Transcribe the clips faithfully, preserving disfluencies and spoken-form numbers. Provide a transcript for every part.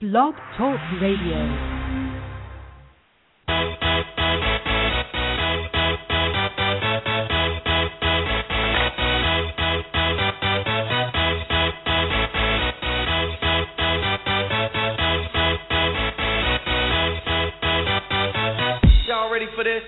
Blog Talk Radio. For this.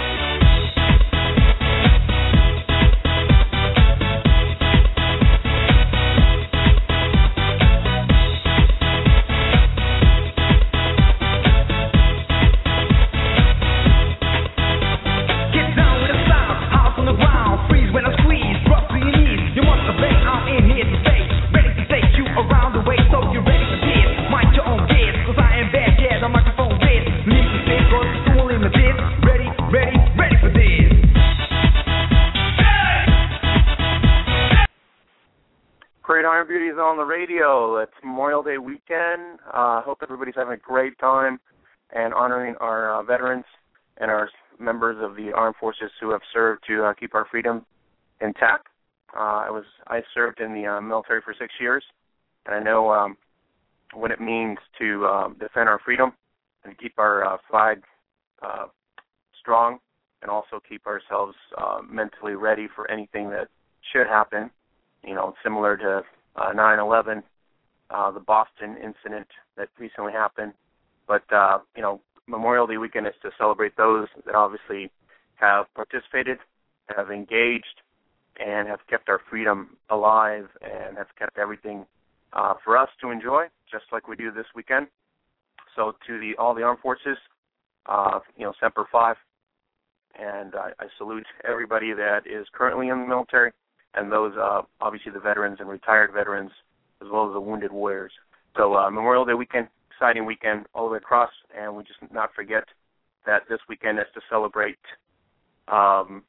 On the radio. It's Memorial Day weekend. I uh, hope everybody's having a great time and honoring our uh, veterans and our members of the armed forces who have served to uh, keep our freedom intact. Uh, I was I served in the uh, military for six years, and I know um, what it means to uh, defend our freedom and keep our uh, flag uh, strong, and also keep ourselves uh, mentally ready for anything that should happen. You know, similar to Uh, nine eleven, uh, the Boston incident that recently happened. But, uh, you know, Memorial Day weekend is to celebrate those that obviously have participated, have engaged, and have kept our freedom alive and have kept everything uh, for us to enjoy, just like we do this weekend. So to the all the armed forces, uh, you know, Semper Fi, and I, I salute everybody that is currently in the military, and those, uh, obviously, the veterans and retired veterans, as well as the wounded warriors. So uh, Memorial Day weekend, exciting weekend all the way across, and we just not forget that this weekend is to celebrate um,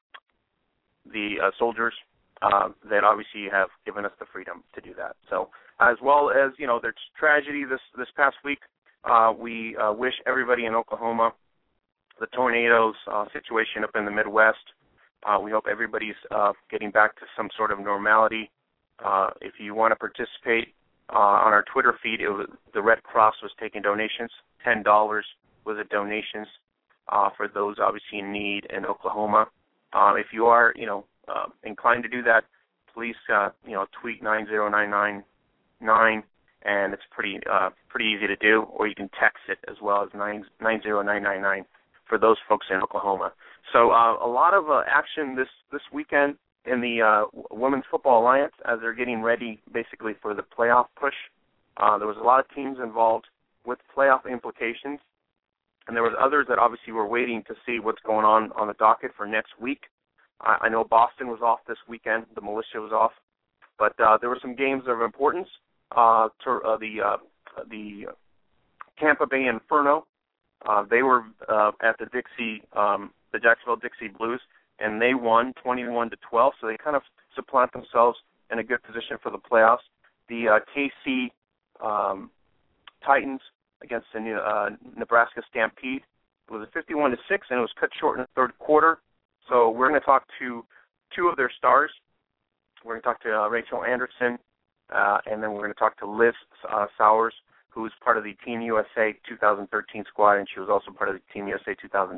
the uh, soldiers uh, that obviously have given us the freedom to do that. So as well as, you know, there's tragedy this, this past week. Uh, we uh, wish everybody in Oklahoma, the tornadoes uh, situation up in the Midwest, Uh, we hope everybody's uh, getting back to some sort of normality. Uh, if you want to participate uh, on our Twitter feed, it was, the Red Cross was taking donations. ten dollars was the donations uh, for those obviously in need in Oklahoma. Uh, if you are, you know, uh, inclined to do that, please, uh, you know, tweet nine zero nine nine nine, and it's pretty uh, pretty easy to do. Or you can text it as well as nine zero nine nine nine for those folks in Oklahoma. So uh, a lot of uh, action this, this weekend in the uh, Women's Football Alliance as they're getting ready basically for the playoff push. Uh, there was a lot of teams involved with playoff implications, and there was others that obviously were waiting to see what's going on on the docket for next week. I, I know Boston was off this weekend. The militia was off. But uh, there were some games of importance. Uh, to, uh, the, uh, the Tampa Bay Inferno, uh, they were uh, at the Dixie um the Jacksonville Dixie Blues, and they won twenty-one to twelve, so they kind of supplant themselves in a good position for the playoffs. The uh, K C um, Titans against the uh, Nebraska Stampede, it was a fifty-one to six, and it was cut short in the third quarter. So we're going to talk to two of their stars. We're going to talk to uh, Rachel Anderson, uh, and then we're going to talk to Liz uh, Sowers, who was part of the Team U S A twenty thirteen squad, and she was also part of the Team U S A two thousand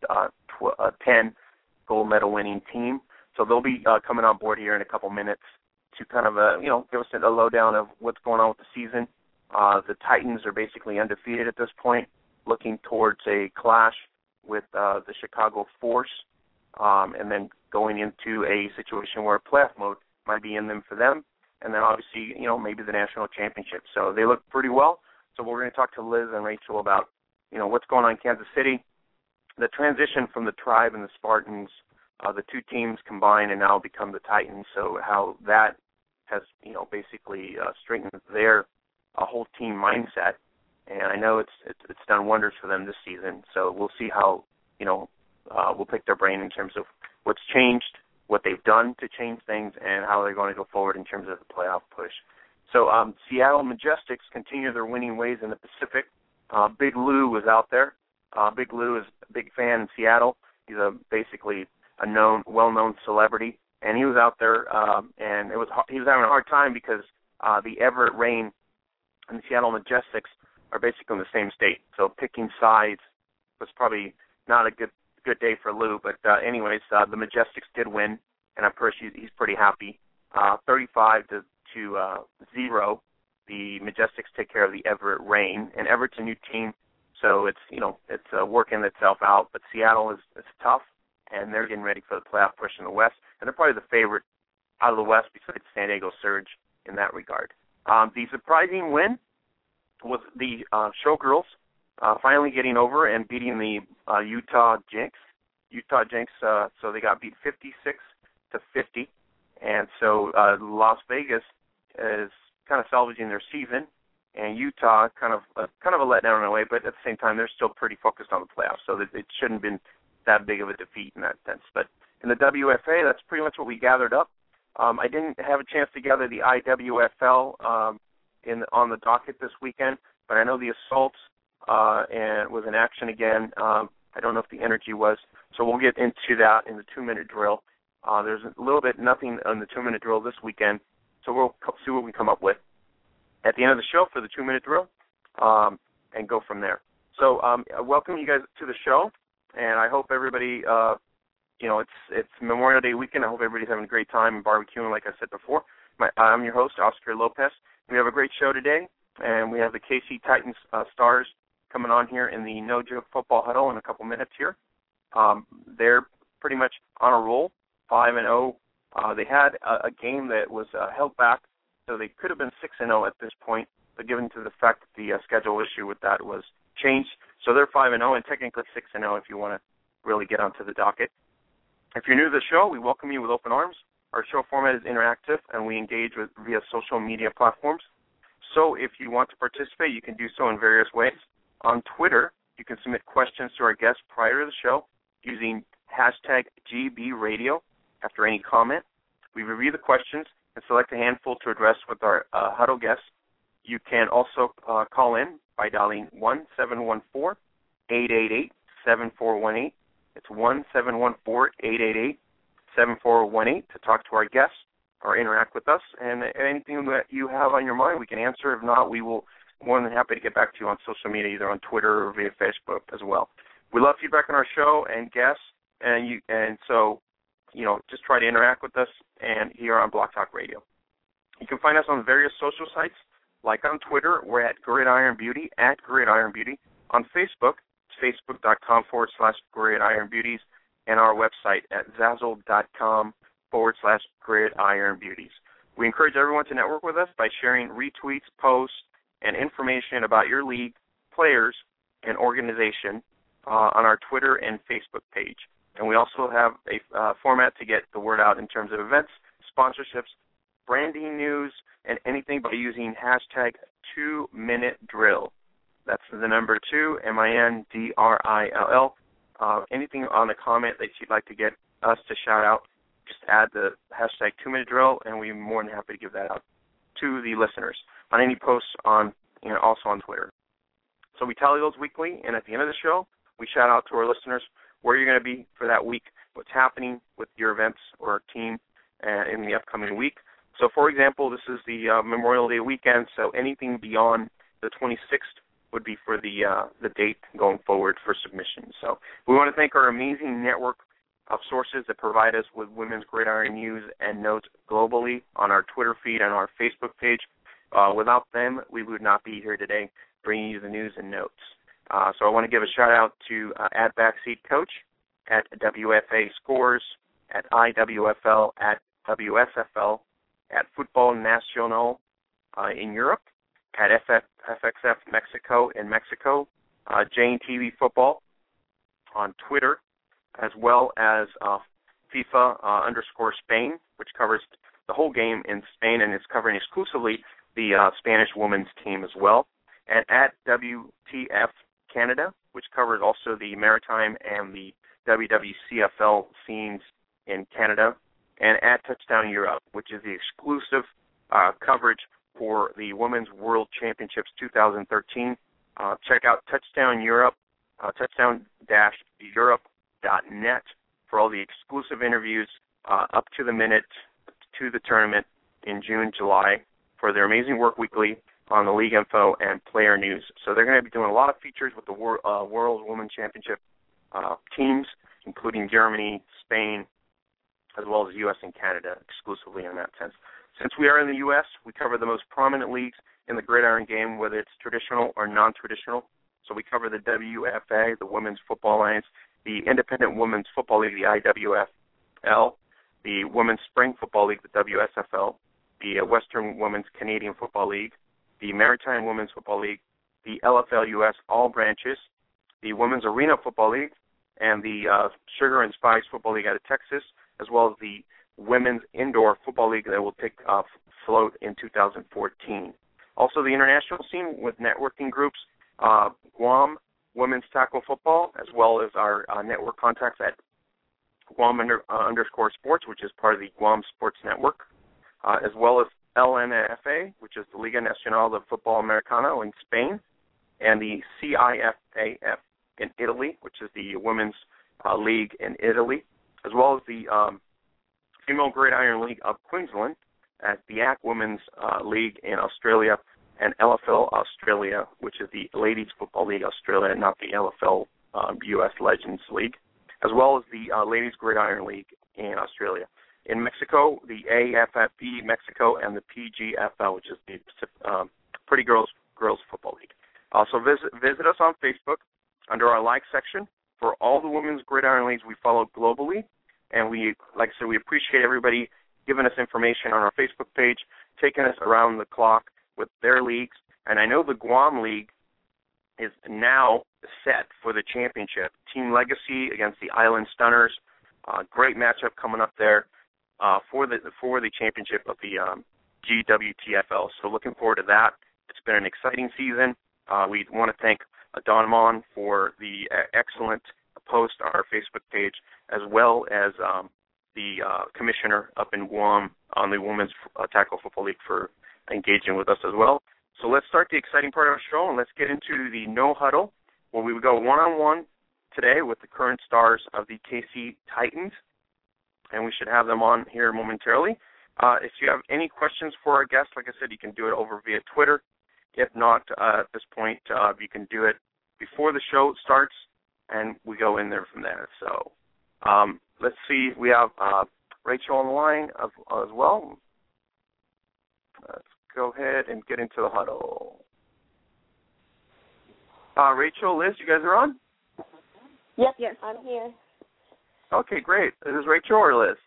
ten gold medal winning team. So they'll be uh, coming on board here in a couple minutes to kind of, uh, you know, give us a lowdown of what's going on with the season. Uh, the Titans are basically undefeated at this point, looking towards a clash with uh, the Chicago Force, um, and then going into a situation where playoff mode might be in them for them, and then obviously, you know, maybe the national championship. So they look pretty well. So we're going to talk to Liz and Rachel about, you know, what's going on in Kansas City, the transition from the Tribe and the Spartans, uh, the two teams combine and now become the Titans, so how that has, you know, basically uh, strengthened their uh, whole team mindset. And I know it's, it's it's done wonders for them this season, so we'll see how, you know, uh, we'll pick their brain in terms of what's changed, what they've done to change things, and how they're going to go forward in terms of the playoff push. So um, Seattle Majestics continue their winning ways in the Pacific. Uh, Big Lou was out there. Uh, Big Lou is a big fan in Seattle. He's a basically a known, well-known celebrity, and he was out there, um, and it was he was having a hard time because uh, the Everett rain and the Seattle Majestics are basically in the same state. So picking sides was probably not a good good day for Lou. But uh, anyways, uh, the Majestics did win, and I'm pretty he's pretty happy. Uh, thirty-five to to uh, zero. The Majestics take care of the Everett Rain, and Everett's a new team, so it's you know it's uh, working itself out. But Seattle is is tough, and they're getting ready for the playoff push in the West, and they're probably the favorite out of the West besides San Diego Surge in that regard. Um, the surprising win was the uh, Showgirls uh, finally getting over and beating the uh, Utah Jinx. Utah Jinx, uh, so they got beat fifty-six to fifty, and so uh, Las Vegas is kind of salvaging their season, and Utah kind of uh, kind of a letdown in a way, but at the same time they're still pretty focused on the playoffs, so that it shouldn't have been that big of a defeat in that sense. But in the W F A, that's pretty much what we gathered up. Um, I didn't have a chance to gather the I W F L um, in on the docket this weekend, but I know the assaults uh, and was in action again. Um, I don't know if the energy was, so we'll get into that in the two-minute drill. Uh, there's a little bit nothing on the two-minute drill this weekend, so we'll see what we come up with at the end of the show for the two-minute drill um, and go from there. So um, welcome you guys to the show, and I hope everybody, uh, you know, it's it's Memorial Day weekend. I hope everybody's having a great time and barbecuing, like I said before. My, I'm your host, Oscar Lopez. We have a great show today, and we have the K C Titans uh, Stars coming on here in the No Joke Football Huddle in a couple minutes here. Um, they're pretty much on a roll, five and oh. Uh, they had a, a game that was uh, held back, so they could have been six and oh at this point, but given to the fact that the uh, schedule issue with that was changed, so they're five and oh and technically six and oh if you want to really get onto the docket. If you're new to the show, we welcome you with open arms. Our show format is interactive, and we engage with via social media platforms. So if you want to participate, you can do so in various ways. On Twitter, you can submit questions to our guests prior to the show using hashtag G B Radio. After any comment, we review the questions and select a handful to address with our uh, huddle guests. You can also uh, call in by dialing one seven one four, eight eight eight, seven four one eight. It's one seven one four, eight eight eight, seven four one eight to talk to our guests or interact with us. And anything that you have on your mind, we can answer. If not, we will be more than happy to get back to you on social media, either on Twitter or via Facebook as well. We love feedback on our show and guests, and you and so you know, just try to interact with us and here on Block Talk Radio. You can find us on various social sites, like on Twitter, we're at Gridiron Beauty, at Gridiron Beauty. On Facebook, it's facebook.com forward slash Gridiron Beauties, and our website at Zazzle.com forward slash Gridiron Beauties. We encourage everyone to network with us by sharing retweets, posts, and information about your league, players, and organization uh, on our Twitter and Facebook page. And we also have a uh, format to get the word out in terms of events, sponsorships, branding news, and anything by using hashtag two-minute drill. That's the number two, M I N D R I L L. Uh, anything on the comment that you'd like to get us to shout out, just add the hashtag two-minute drill, and we're more than happy to give that out to the listeners on any posts on, you know, also on Twitter. So we tally those weekly, and at the end of the show, we shout out to our listeners where you're going to be for that week, what's happening with your events or team uh, in the upcoming week. So, for example, this is the uh, Memorial Day weekend, so anything beyond the twenty-sixth would be for the uh, the date going forward for submissions. So we want to thank our amazing network of sources that provide us with women's gridiron news and notes globally on our Twitter feed and our Facebook page. Uh, without them, we would not be here today bringing you the news and notes. Uh, so I want to give a shout-out to uh, at Backseat Coach, at W F A Scores, at I W F L, at W S F L, at Football Nacional uh, in Europe, at F X F Mexico in Mexico, uh, Jane T V Football on Twitter, as well as uh, FIFA uh, underscore Spain, which covers the whole game in Spain and is covering exclusively the uh, Spanish women's team as well, and at W T F Canada, which covers also the Maritime and the W W C F L scenes in Canada, and at Touchdown Europe, which is the exclusive uh, coverage for the Women's World Championships two thousand thirteen. Uh, check out Touchdown Europe, uh, touchdown dash europe dot net for all the exclusive interviews uh, up to the minute to the tournament in June, July for their amazing work weekly on the league info and player news. So they're going to be doing a lot of features with the Wor- uh, World Women's Championship uh, teams, including Germany, Spain, as well as U S and Canada exclusively in that sense. Since we are in the U S, we cover the most prominent leagues in the gridiron game, whether it's traditional or non-traditional. So we cover the W F A, the Women's Football Alliance, the Independent Women's Football League, the I W F L, the Women's Spring Football League, the W S F L, the Western Women's Canadian Football League, the Maritime Women's Football League, the L F L U S All Branches, the Women's Arena Football League, and the uh, Sugar and Spice Football League out of Texas, as well as the Women's Indoor Football League that will take uh, float in two thousand fourteen. Also the international scene with networking groups, uh, Guam Women's Tackle Football, as well as our uh, network contacts at Guam under, uh, underscore sports, which is part of the Guam Sports Network, uh, as well as L N F A, which is the Liga Nacional de Football Americano in Spain, and the C I F A F in Italy, which is the Women's uh, League in Italy, as well as the um, Female Gridiron League of Queensland, at the A C Women's uh, League in Australia, and L F L Australia, which is the Ladies Football League Australia, not the L F L um, U S Legends League, as well as the uh, Ladies Gridiron League in Australia. In Mexico, the A F F B Mexico and the P G F L, which is the um, Pretty Girls Girls Football League. Also visit, visit us on Facebook under our like section for all the women's gridiron leagues we follow globally. And we, like I said, we appreciate everybody giving us information on our Facebook page, taking us around the clock with their leagues. And I know the Guam League is now set for the championship. Team Legacy against the Island Stunners. Uh, great matchup coming up there uh, for the for the championship of the um, G W T F L. So looking forward to that. It's been an exciting season. Uh, we want to thank Don Mon for the uh, excellent post on our Facebook page, as well as um, the uh, commissioner up in Guam on the Women's uh, Tackle Football League for engaging with us as well. So let's start the exciting part of our show, and let's get into the No Huddle, where we would go one-on-one today with the current stars of the K C Titans, and we should have them on here momentarily. Uh, if you have any questions for our guests, like I said, you can do it over via Twitter. If not, uh, at this point, uh, you can do it before the show starts, and we go in there from there. So um, let's see. We have uh, Rachel on the line as, as well. Let's go ahead and get into the huddle. Uh, Rachel, Liz, you guys are on? Yep, yes, I'm here. Okay, great. Is this Rachel or Liz?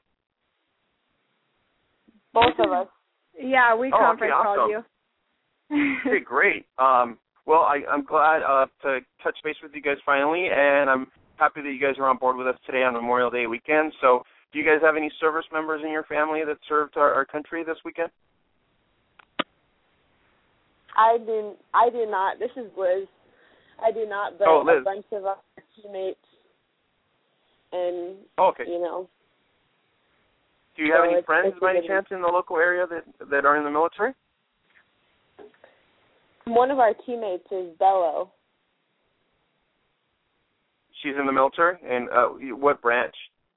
Both of us. Yeah, we oh, conference okay, awesome. called you. Okay, great. Um, well, I, I'm glad uh, to touch base with you guys finally, and I'm happy that you guys are on board with us today on Memorial Day weekend. So do you guys have any service members in your family that served our, our country this weekend? I do, I do not. This is Liz. I do not, but oh, Liz. a bunch of our teammates and, oh, okay. you know. Do you have so any it's, friends it's by any chance in the local area that, that are in the military? One of our teammates is Bello. She's in the military? And uh, what branch?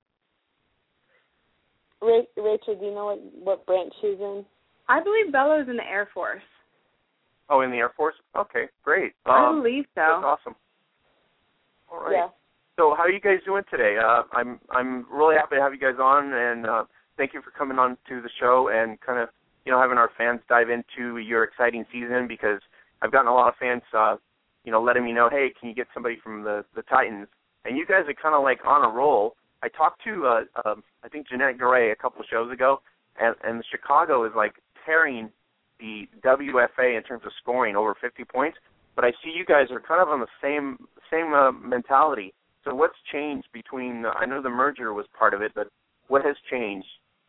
Ra- Rachel, do you know what, what branch she's in? I believe Bello's in the Air Force. Oh, in the Air Force? Okay, great. Um, I believe so. That's awesome. All right. Yeah. So how are you guys doing today? Uh, I'm I'm really happy to have you guys on, and uh, thank you for coming on to the show and kind of, you know, having our fans dive into your exciting season, because I've gotten a lot of fans, uh, you know, letting me know, hey, can you get somebody from the, the Titans? And you guys are kind of like on a roll. I talked to, uh, um, I think, Jeanette Garay a couple of shows ago, and, and Chicago is like tearing the W F A in terms of scoring, over fifty points. But I see you guys are kind of on the same same uh, mentality. So what's changed between, uh, I know the merger was part of it, but what has changed?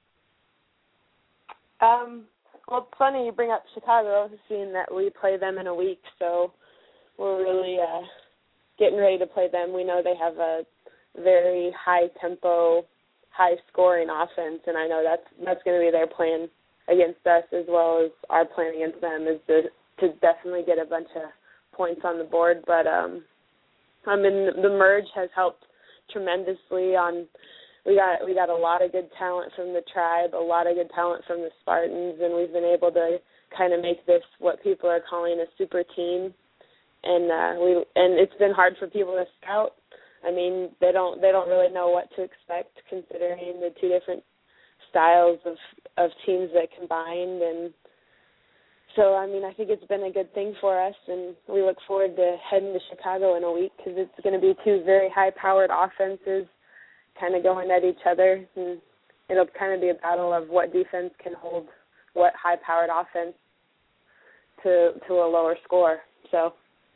Um, well, it's funny you bring up Chicago, seeing that we play them in a week, so we're really uh, getting ready to play them. We know they have a very high-tempo, high-scoring offense, and I know that's that's going to be their plan against us, as well as our plan against them, is to, to definitely get a bunch of points on the board. But um, I mean, the merge has helped tremendously. On we got we got a lot of good talent from the tribe, a lot of good talent from the Spartans, and we've been able to kind of make this what people are calling a super team. And uh, we and it's been hard for people to scout. I mean, they don't they don't really know what to expect considering the two different styles of of teams that combined. And so, I mean, I think it's been a good thing for us, and we look forward to heading to Chicago in a week because it's going to be two very high-powered offenses kind of going at each other, and it'll kind of be a battle of what defense can hold what high-powered offense to to a lower score. So.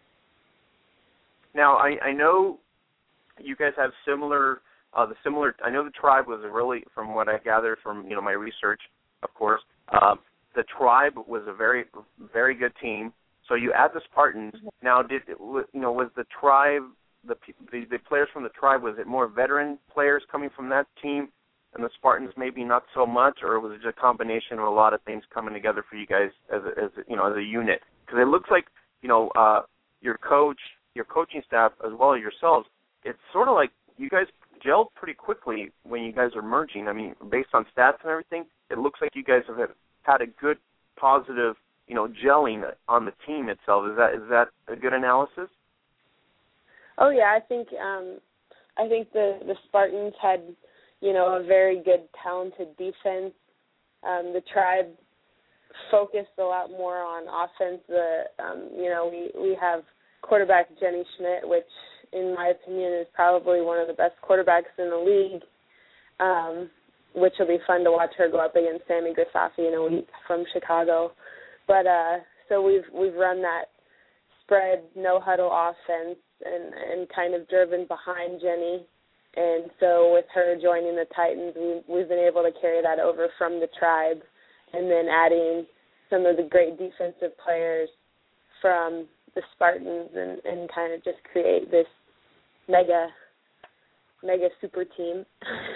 Now, I, I know you guys have similar, uh, the similar, I know the Tribe was a really, from what I gathered from, you know, my research, of course, uh, the Tribe was a very, very good team. So you add the Spartans. Now, did, you know, was the Tribe, the, the, the players from the Tribe, was it more veteran players coming from that team and the Spartans maybe not so much, or was it just a combination of a lot of things coming together for you guys as a, as a, you know, as a unit? Because it looks like, you know, uh, your coach, your coaching staff, as well as yourselves, it's sort of like you guys gelled pretty quickly when you guys are merging. I mean, based on stats and everything, it looks like you guys have had a good, positive, you know, gelling on the team itself. Is that is that a good analysis? Oh yeah, I think um, I think the the Spartans had, you know, a very good, talented defense. Um, the Tribe focused a lot more on offense. The um, you know, we we have quarterback Jenny Schmidt, which in my opinion is probably one of the best quarterbacks in the league, um, which will be fun to watch her go up against Sammy Grisafi in a week from Chicago. But uh, so we've we've run that spread no huddle offense and, and kind of driven behind Jenny. And so with her joining the Titans, we, we've been able to carry that over from the Tribe, and then adding some of the great defensive players from the Spartans, and, and kind of just create this mega, mega super team.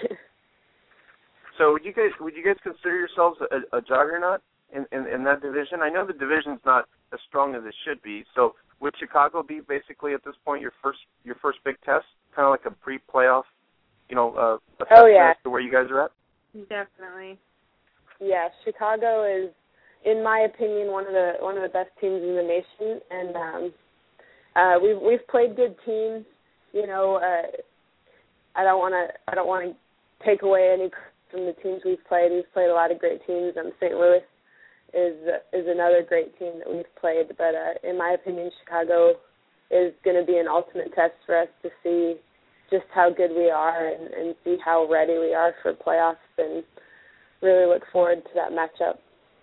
So would you guys would you guys consider yourselves a, a juggernaut in, in, in that division? I know the division's not as strong as it should be. So would Chicago be basically at this point your first your first big test, kind of like a pre-playoff, you know, uh, oh yeah, to where you guys are at? Definitely. Yeah, Chicago is, in my opinion, one of the one of the best teams in the nation, and um, uh, we've we've played good teams. You know, uh, I don't want to I don't want to take away any from the teams we've played. We've played a lot of great teams. Um, Saint Louis is is another great team that we've played. But uh, in my opinion, Chicago is going to be an ultimate test for us to see just how good we are and, and see how ready we are for playoffs, and really look forward to that matchup.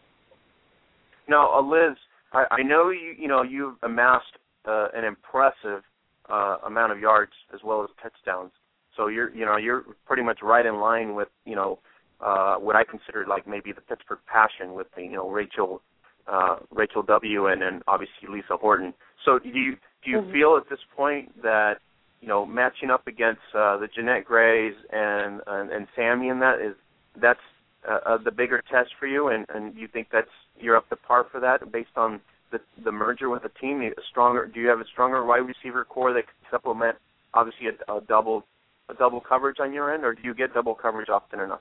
Now, uh, Liz, I, I know you you know you've amassed uh, an impressive uh, amount of yards as well as touchdowns. So you're you know you're pretty much right in line with you know uh, what I consider like maybe the Pittsburgh Passion with the, you know Rachel uh, Rachel W. and and obviously Lisa Horton. So do you do you mm-hmm. feel at this point that you know matching up against uh, the Jeanette Grays and, and and Sammy and that is that's uh, uh, the bigger test for you, and, and you think that's you're up to par for that based on the the merger with the team? A stronger do you have a stronger wide receiver core that can supplement obviously a, a double a double coverage on your end, or do you get double coverage often enough?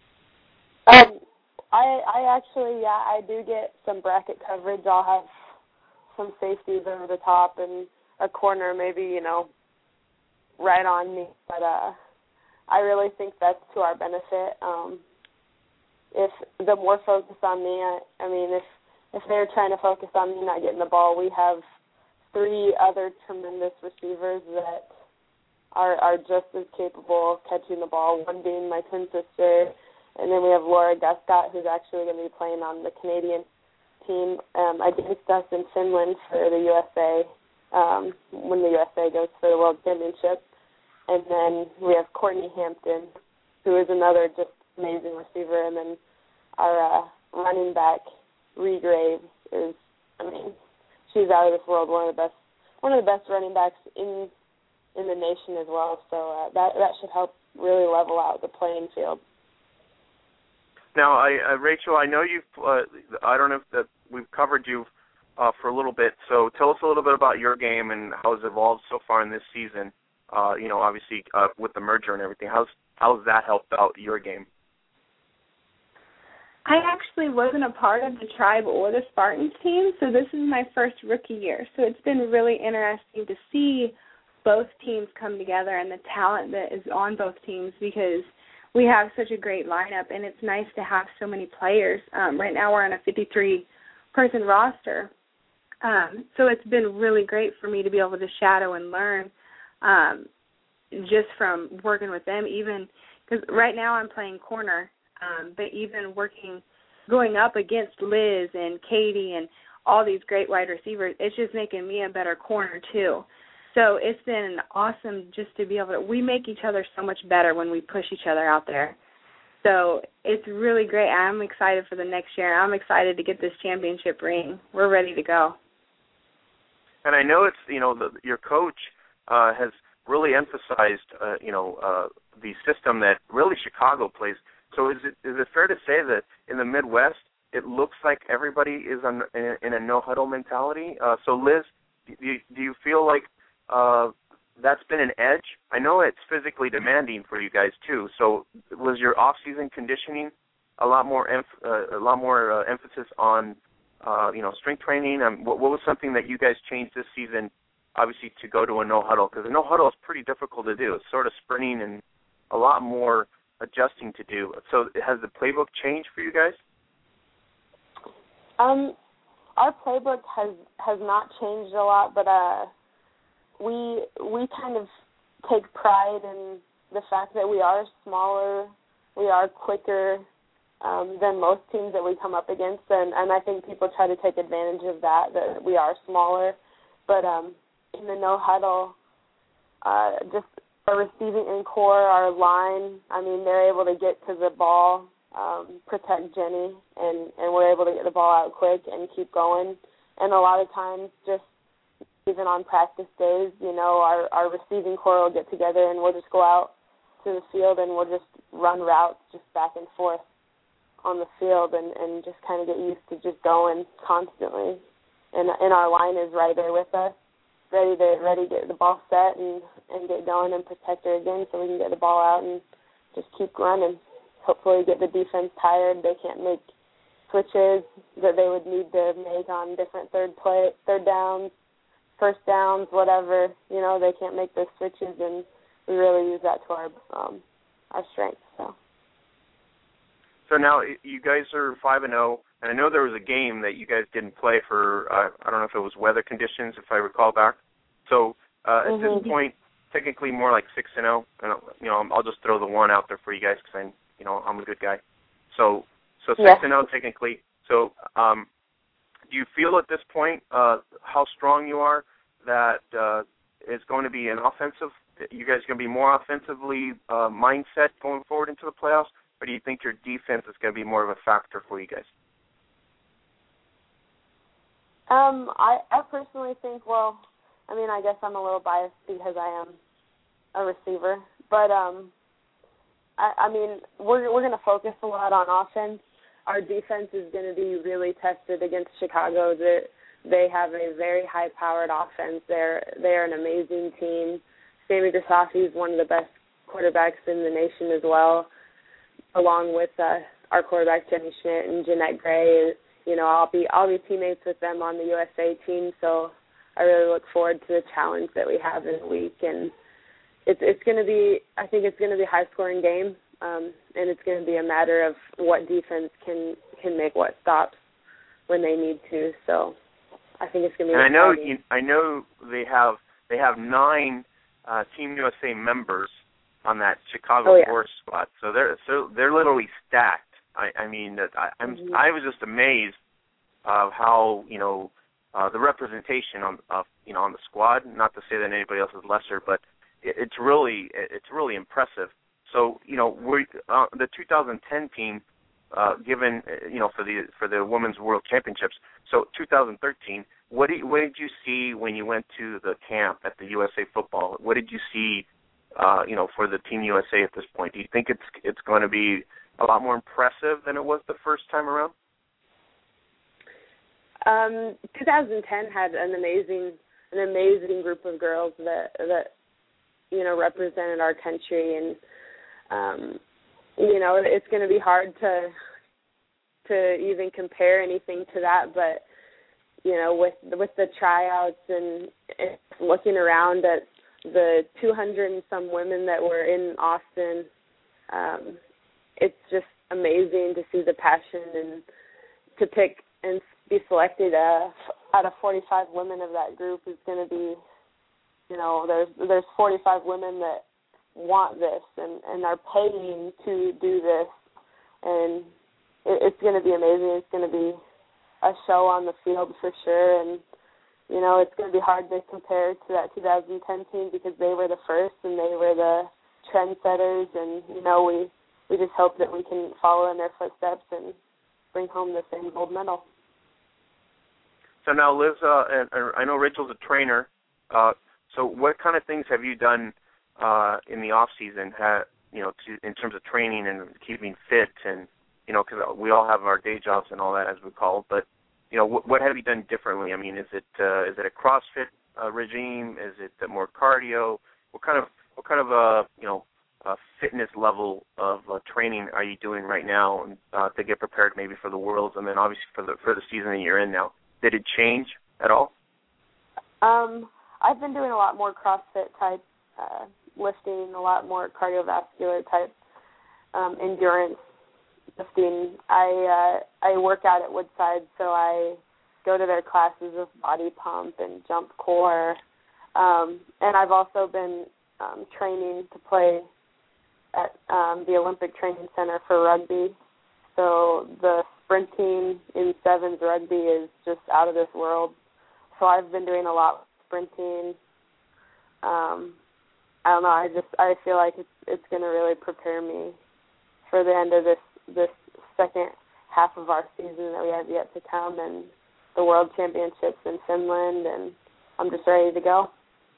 Um, I I actually yeah I do get some bracket coverage. I'll have some safeties over the top and a corner maybe you know right on me, but uh, I really think that's to our benefit. Um, if the more focus on me, I, I mean if if they're trying to focus on me not getting the ball, we have three other tremendous receivers that are are just as capable of catching the ball, one being my twin sister, and then we have Laura Guscott, who's actually going to be playing on the Canadian team um, against us in Finland for the U S A, um, when the U S A goes for the World Championship. And then we have Courtney Hampton, who is another just amazing receiver, and then our uh, running back, Ree Graves, is, I mean, she's out of this world, one of the best one of the best running backs in in the nation as well, so uh, that that should help really level out the playing field. Now, I, uh, Rachel, I know you've, uh, I don't know if that we've covered you uh, for a little bit, so tell us a little bit about your game and how it's evolved so far in this season, uh, you know, obviously uh, with the merger and everything. How's, how's that helped out your game? I actually wasn't a part of the Tribe or the Spartans team, so this is my first rookie year. So it's been really interesting to see both teams come together and the talent that is on both teams, because we have such a great lineup, and it's nice to have so many players. Um, right now we're on a fifty-three person roster, um, so it's been really great for me to be able to shadow and learn um, just from working with them, even because right now I'm playing corner. Um, but even working, going up against Liz and Katie and all these great wide receivers, it's just making me a better corner too. So it's been awesome just to be able to, we make each other so much better when we push each other out there. So it's really great. I'm excited for the next year. I'm excited to get this championship ring. We're ready to go. And I know it's, you know, the, your coach uh, has really emphasized, uh, you know, uh, the system that really Chicago plays. So is it is it fair to say that in the Midwest it looks like everybody is on, in, in a no-huddle mentality? Uh, so, Liz, do you, do you feel like uh, that's been an edge? I know it's physically demanding for you guys too. So, was your off-season conditioning a lot more emph- uh, a lot more uh, emphasis on uh, you know strength training? Um, what, what was something that you guys changed this season, obviously, to go to a no-huddle? Because a no-huddle is pretty difficult to do. It's sort of sprinting and a lot more adjusting to do. So has the playbook changed for you guys? Um, our playbook has, has not changed a lot, but uh, we we kind of take pride in the fact that we are smaller, we are quicker um, than most teams that we come up against, and, and I think people try to take advantage of that, that we are smaller. But um, in the no-huddle, uh, just our receiving in core, our line, I mean, they're able to get to the ball, um, protect Jenny, and, and we're able to get the ball out quick and keep going. And a lot of times, just even on practice days, you know, our, our receiving core will get together and we'll just go out to the field and we'll just run routes just back and forth on the field and, and just kind of get used to just going constantly. And, and our line is right there with us, ready to ready to get the ball set and, and get going and protect her again so we can get the ball out and just keep running. Hopefully get the defense tired. They can't make switches that they would need to make on different third play, third downs, first downs, whatever. You know, they can't make those switches, and we really use that to our um, our strength. So. So now you guys are five and zero, and I know there was a game that you guys didn't play for. Uh, I don't know if it was weather conditions, if I recall back. So uh, at mm-hmm. this point, technically more like six and zero. And you know, I'll just throw the one out there for you guys because I, you know, I'm a good guy. So so six yeah. and zero technically. So um, do you feel at this point uh, how strong you are that uh, it's going to be an offensive? You guys are going to be more offensively uh, mindset going forward into the playoffs? Or do you think your defense is going to be more of a factor for you guys? Um, I, I personally think, well, I mean, I guess I'm a little biased because I am a receiver. But, um, I, I mean, we're, we're going to focus a lot on offense. Our defense is going to be really tested against Chicago. They, they have a very high-powered offense. They're, they're an amazing team. Sammy Grisafi is one of the best quarterbacks in the nation as well, along with uh, our quarterbacks Jenny Schmidt and Jeanette Gray. You know, I'll be I'll be teammates with them on the U S A team, so I really look forward to the challenge that we have in the week. And it's it's going to be I think it's going to be a high scoring game, um, and it's going to be a matter of what defense can can make what stops when they need to. So I think it's going to be. And I know you, I know they have they have nine uh, Team U S A members on that Chicago oh, yeah. Force squad, so they're so they're literally stacked. I, I mean, I, I'm mm-hmm. I was just amazed of how you know uh, the representation on of you know on the squad. Not to say that anybody else is lesser, but it, it's really it's really impressive. So you know we uh, the two thousand ten team, uh, given you know for the for the Women's World Championships. So two thousand thirteen, what did what did you see when you went to the camp at the U S A Football? What did you see? Uh, you know, for the Team U S A at this point, do you think it's it's going to be a lot more impressive than it was the first time around? Um, two thousand ten had an amazing an amazing group of girls that that you know represented our country, and um, you know it's going to be hard to to even compare anything to that, but you know, with with the tryouts and, and looking around at the two hundred and some women that were in Austin, um, it's just amazing to see the passion and to pick and be selected uh, out of forty-five women of that group is going to be, you know, there's there's forty-five women that want this and, and are paying to do this, and it, it's going to be amazing. It's going to be a show on the field for sure, and you know, it's going to be hard to compare to that two thousand ten team because they were the first and they were the trendsetters, and you know, we we just hope that we can follow in their footsteps and bring home the same gold medal. So now, Liz, uh, and, and I know Rachel's a trainer. Uh, so what kind of things have you done uh, in the off season? Ha, you know, to, in terms of training and keeping fit, and you know, because we all have our day jobs and all that, as we call it. But you know, what, what have you done differently? I mean, is it uh, is it a CrossFit uh, regime? Is it more cardio? What kind of what kind of uh, you know uh, fitness level of uh, training are you doing right now uh, to get prepared maybe for the Worlds, and then obviously for the for the season that you're in now? Did it change at all? Um, I've been doing a lot more CrossFit type uh, lifting, a lot more cardiovascular type um, endurance lifting. I uh, I work out at Woodside, so I go to their classes of body pump and jump core, um, and I've also been um, training to play at um, the Olympic Training Center for rugby. So the sprinting in sevens rugby is just out of this world. So I've been doing a lot of sprinting. Um, I don't know. I just I feel like it's it's going to really prepare me for the end of this this second half of our season that we have yet to come, and the World Championships in Finland, and I'm just ready to go.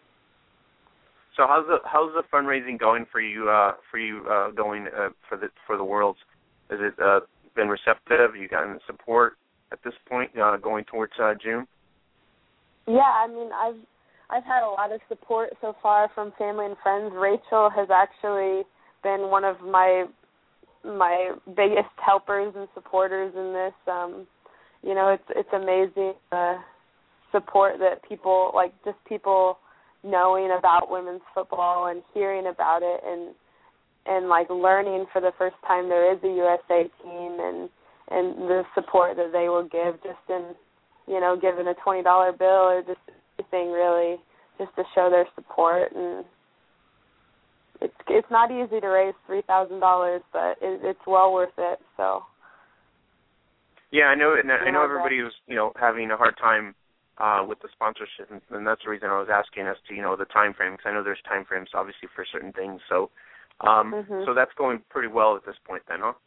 So how's the how's the fundraising going for you uh, for you uh, going uh, for the for the Worlds? Has it uh, been receptive? You gotten support at this point uh, going towards uh, June? Yeah, I mean I've I've had a lot of support so far from family and friends. Rachel has actually been one of my my biggest helpers and supporters in this. Um, you know, it's it's amazing the support that people, like just people knowing about women's football and hearing about it and and like learning for the first time there is a U S A team, and and the support that they will give just in, you know, giving a twenty dollar bill or just anything really just to show their support. And It's it's not easy to raise three thousand dollars, but it, it's well worth it. So. Yeah, I know. And I know everybody was, you know, having a hard time uh, with the sponsorship, and, and that's the reason I was asking as to, you know, the time frame, because I know there's time frames obviously for certain things. So, um, mm-hmm. so that's going pretty well at this point, then, huh?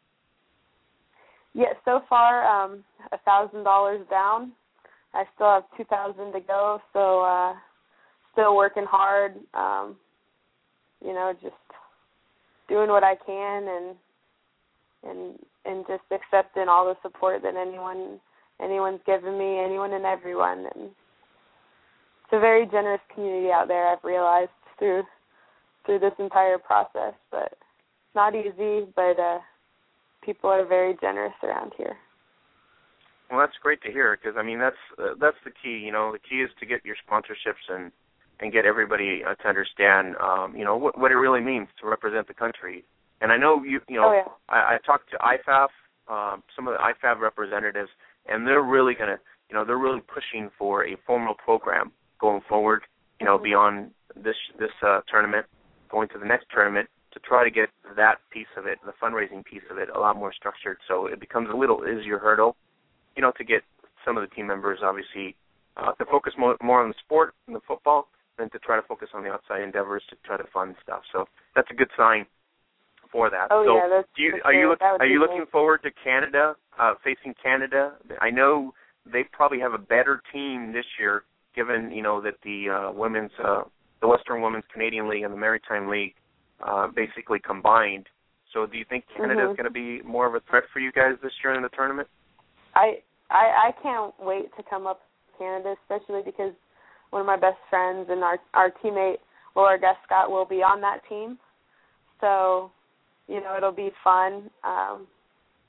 Yeah. So far, um, a thousand dollars down. I still have two thousand to go. So, uh, still working hard. Um, You know, just doing what I can and and and just accepting all the support that anyone anyone's given me, anyone and everyone. And it's a very generous community out there, I've realized through through this entire process. But it's not easy, but uh, people are very generous around here. Well, that's great to hear, because I mean that's uh, that's the key. You know, the key is to get your sponsorships and. and get everybody uh, to understand, um, you know, what, what it really means to represent the country. And I know, you you know, oh, yeah. I, I talked to I F A F, um, some of the I F A F representatives, and they're really going to, you know, they're really pushing for a formal program going forward, you know, mm-hmm. beyond this this uh, tournament, going to the next tournament, to try to get that piece of it, the fundraising piece of it, a lot more structured, so it becomes a little easier hurdle, you know, to get some of the team members, obviously, uh, to focus more, more on the sport and the football, than to try to focus on the outside endeavors to try to fund stuff. So that's a good sign for that. Oh, so yeah, that's do you, for are you sure. look, That would are be you nice. looking forward to Canada, uh, facing Canada? I know they probably have a better team this year, given, you know, that the uh, women's, uh, the Western Women's Canadian League and the Maritime League uh, basically combined. So do you think Canada mm-hmm. is going to be more of a threat for you guys this year in the tournament? I I, I can't wait to come up to Canada, especially because one of my best friends and our our teammate, Laura Guscott, will be on that team. So, you know, it'll be fun. Um,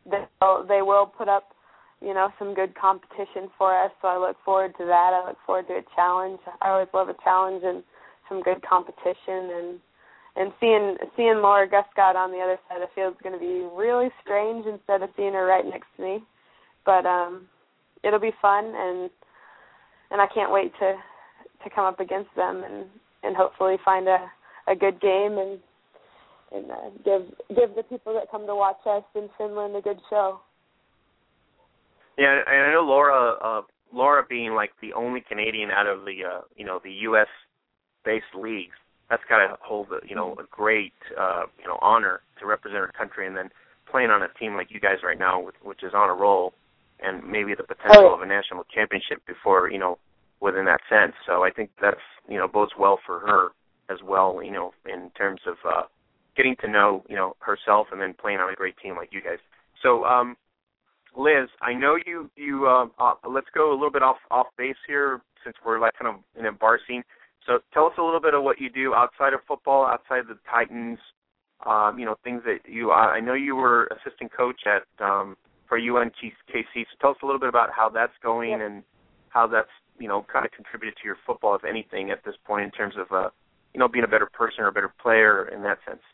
they'll, they will put up, you know, some good competition for us. So I look forward to that. I look forward to a challenge. I always love a challenge and some good competition. And and seeing seeing Laura Guscott on the other side of the field is going to be really strange instead of seeing her right next to me. But um, it'll be fun, and and I can't wait to to come up against them and, and hopefully find a, a good game and and uh, give give the people that come to watch us in Finland a good show. Yeah, and I know Laura uh, Laura being like the only Canadian out of the uh, you know the U S based leagues. That's got to hold a, you know a great uh, you know honor to represent our country, and then playing on a team like you guys right now, with, which is on a roll, and maybe the potential oh. of a national championship before you know within that sense. So I think that's you know bodes well for her as well. You know in terms of uh, getting to know you know herself, and then playing on a great team like you guys. So um, Liz, I know you you uh, uh, let's go a little bit off off base here since we're like kind of in a bar scene. So tell us a little bit of what you do outside of football, outside the Titans, um, you know, things that you, I know you were assistant coach at, um, for U N K C, so tell us a little bit about how that's going yep. and how that's, you know, kind of contributed to your football, if anything, at this point in terms of, uh, you know, being a better person or a better player in that sense.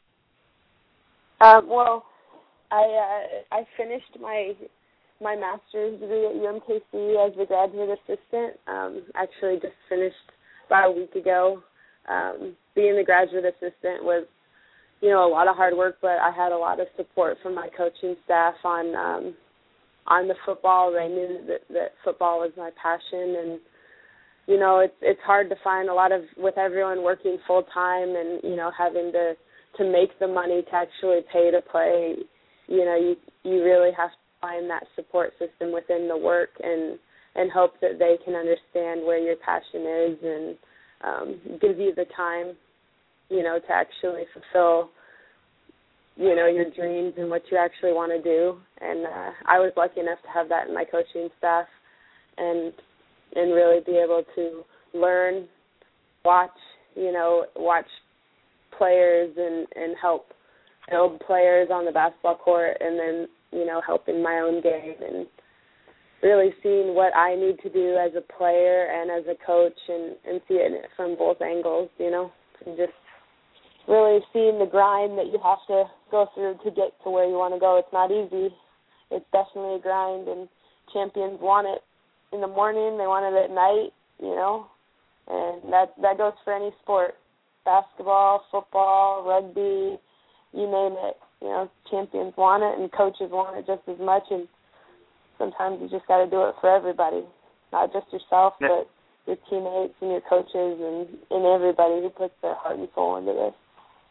Um, well, I uh, I finished my my master's degree at U N K C as a graduate assistant. Um, actually just finished about a week ago. Um, being the graduate assistant was, you know, a lot of hard work, but I had a lot of support from my coaching staff on um, on the football. They knew that, that football was my passion, and you know, it's it's hard to find a lot of with everyone working full time and you know having to to make the money to actually pay to play. You know, you you really have to find that support system within the work and. and hope that they can understand where your passion is and um, give you the time, you know, to actually fulfill, you know, your dreams and what you actually want to do. And uh, I was lucky enough to have that in my coaching staff and and really be able to learn, watch, you know, watch players and, and help build players on the basketball court and then, you know, help in my own game and really seeing what I need to do as a player and as a coach and, and see it from both angles, you know, and just really seeing the grind that you have to go through to get to where you want to go. It's not easy. It's definitely a grind, and champions want it in the morning, they want it at night, you know, and that, that goes for any sport, basketball, football, rugby, you name it. You know, champions want it and coaches want it just as much, and sometimes you just got to do it for everybody, not just yourself, yeah. but your teammates and your coaches and, and everybody who puts their heart and soul into this.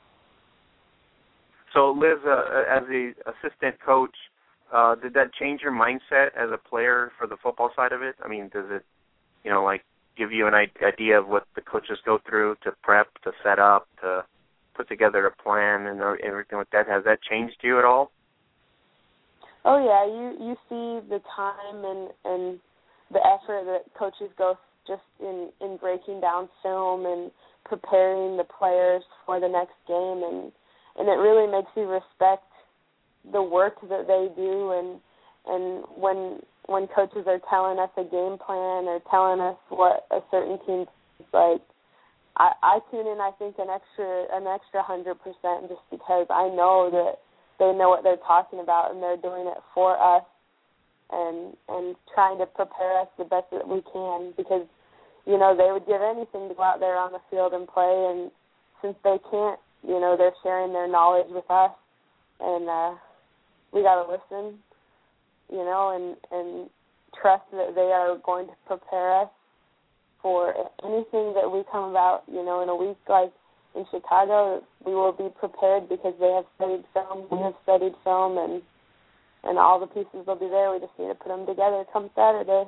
So, Liz, uh, as the assistant coach, uh, did that change your mindset as a player for the football side of it? I mean, does it, you know, like give you an idea of what the coaches go through to prep, to set up, to put together a plan and everything like that? Has that changed you at all? Oh, yeah, you, you see the time and, and the effort that coaches go just in, in breaking down film and preparing the players for the next game, and, and it really makes you respect the work that they do, and and when when coaches are telling us a game plan or telling us what a certain team is like, I, I tune in, I think, an extra an extra one hundred percent just because I know that they know what they're talking about, and they're doing it for us and and trying to prepare us the best that we can, because, you know, they would give anything to go out there on the field and play, and since they can't, you know, they're sharing their knowledge with us, and uh, we got to listen, you know, and, and trust that they are going to prepare us for anything that we come about, you know, in a week like in Chicago. We will be prepared because they have studied film, we have studied film, and and all the pieces will be there. We just need to put them together come Saturday.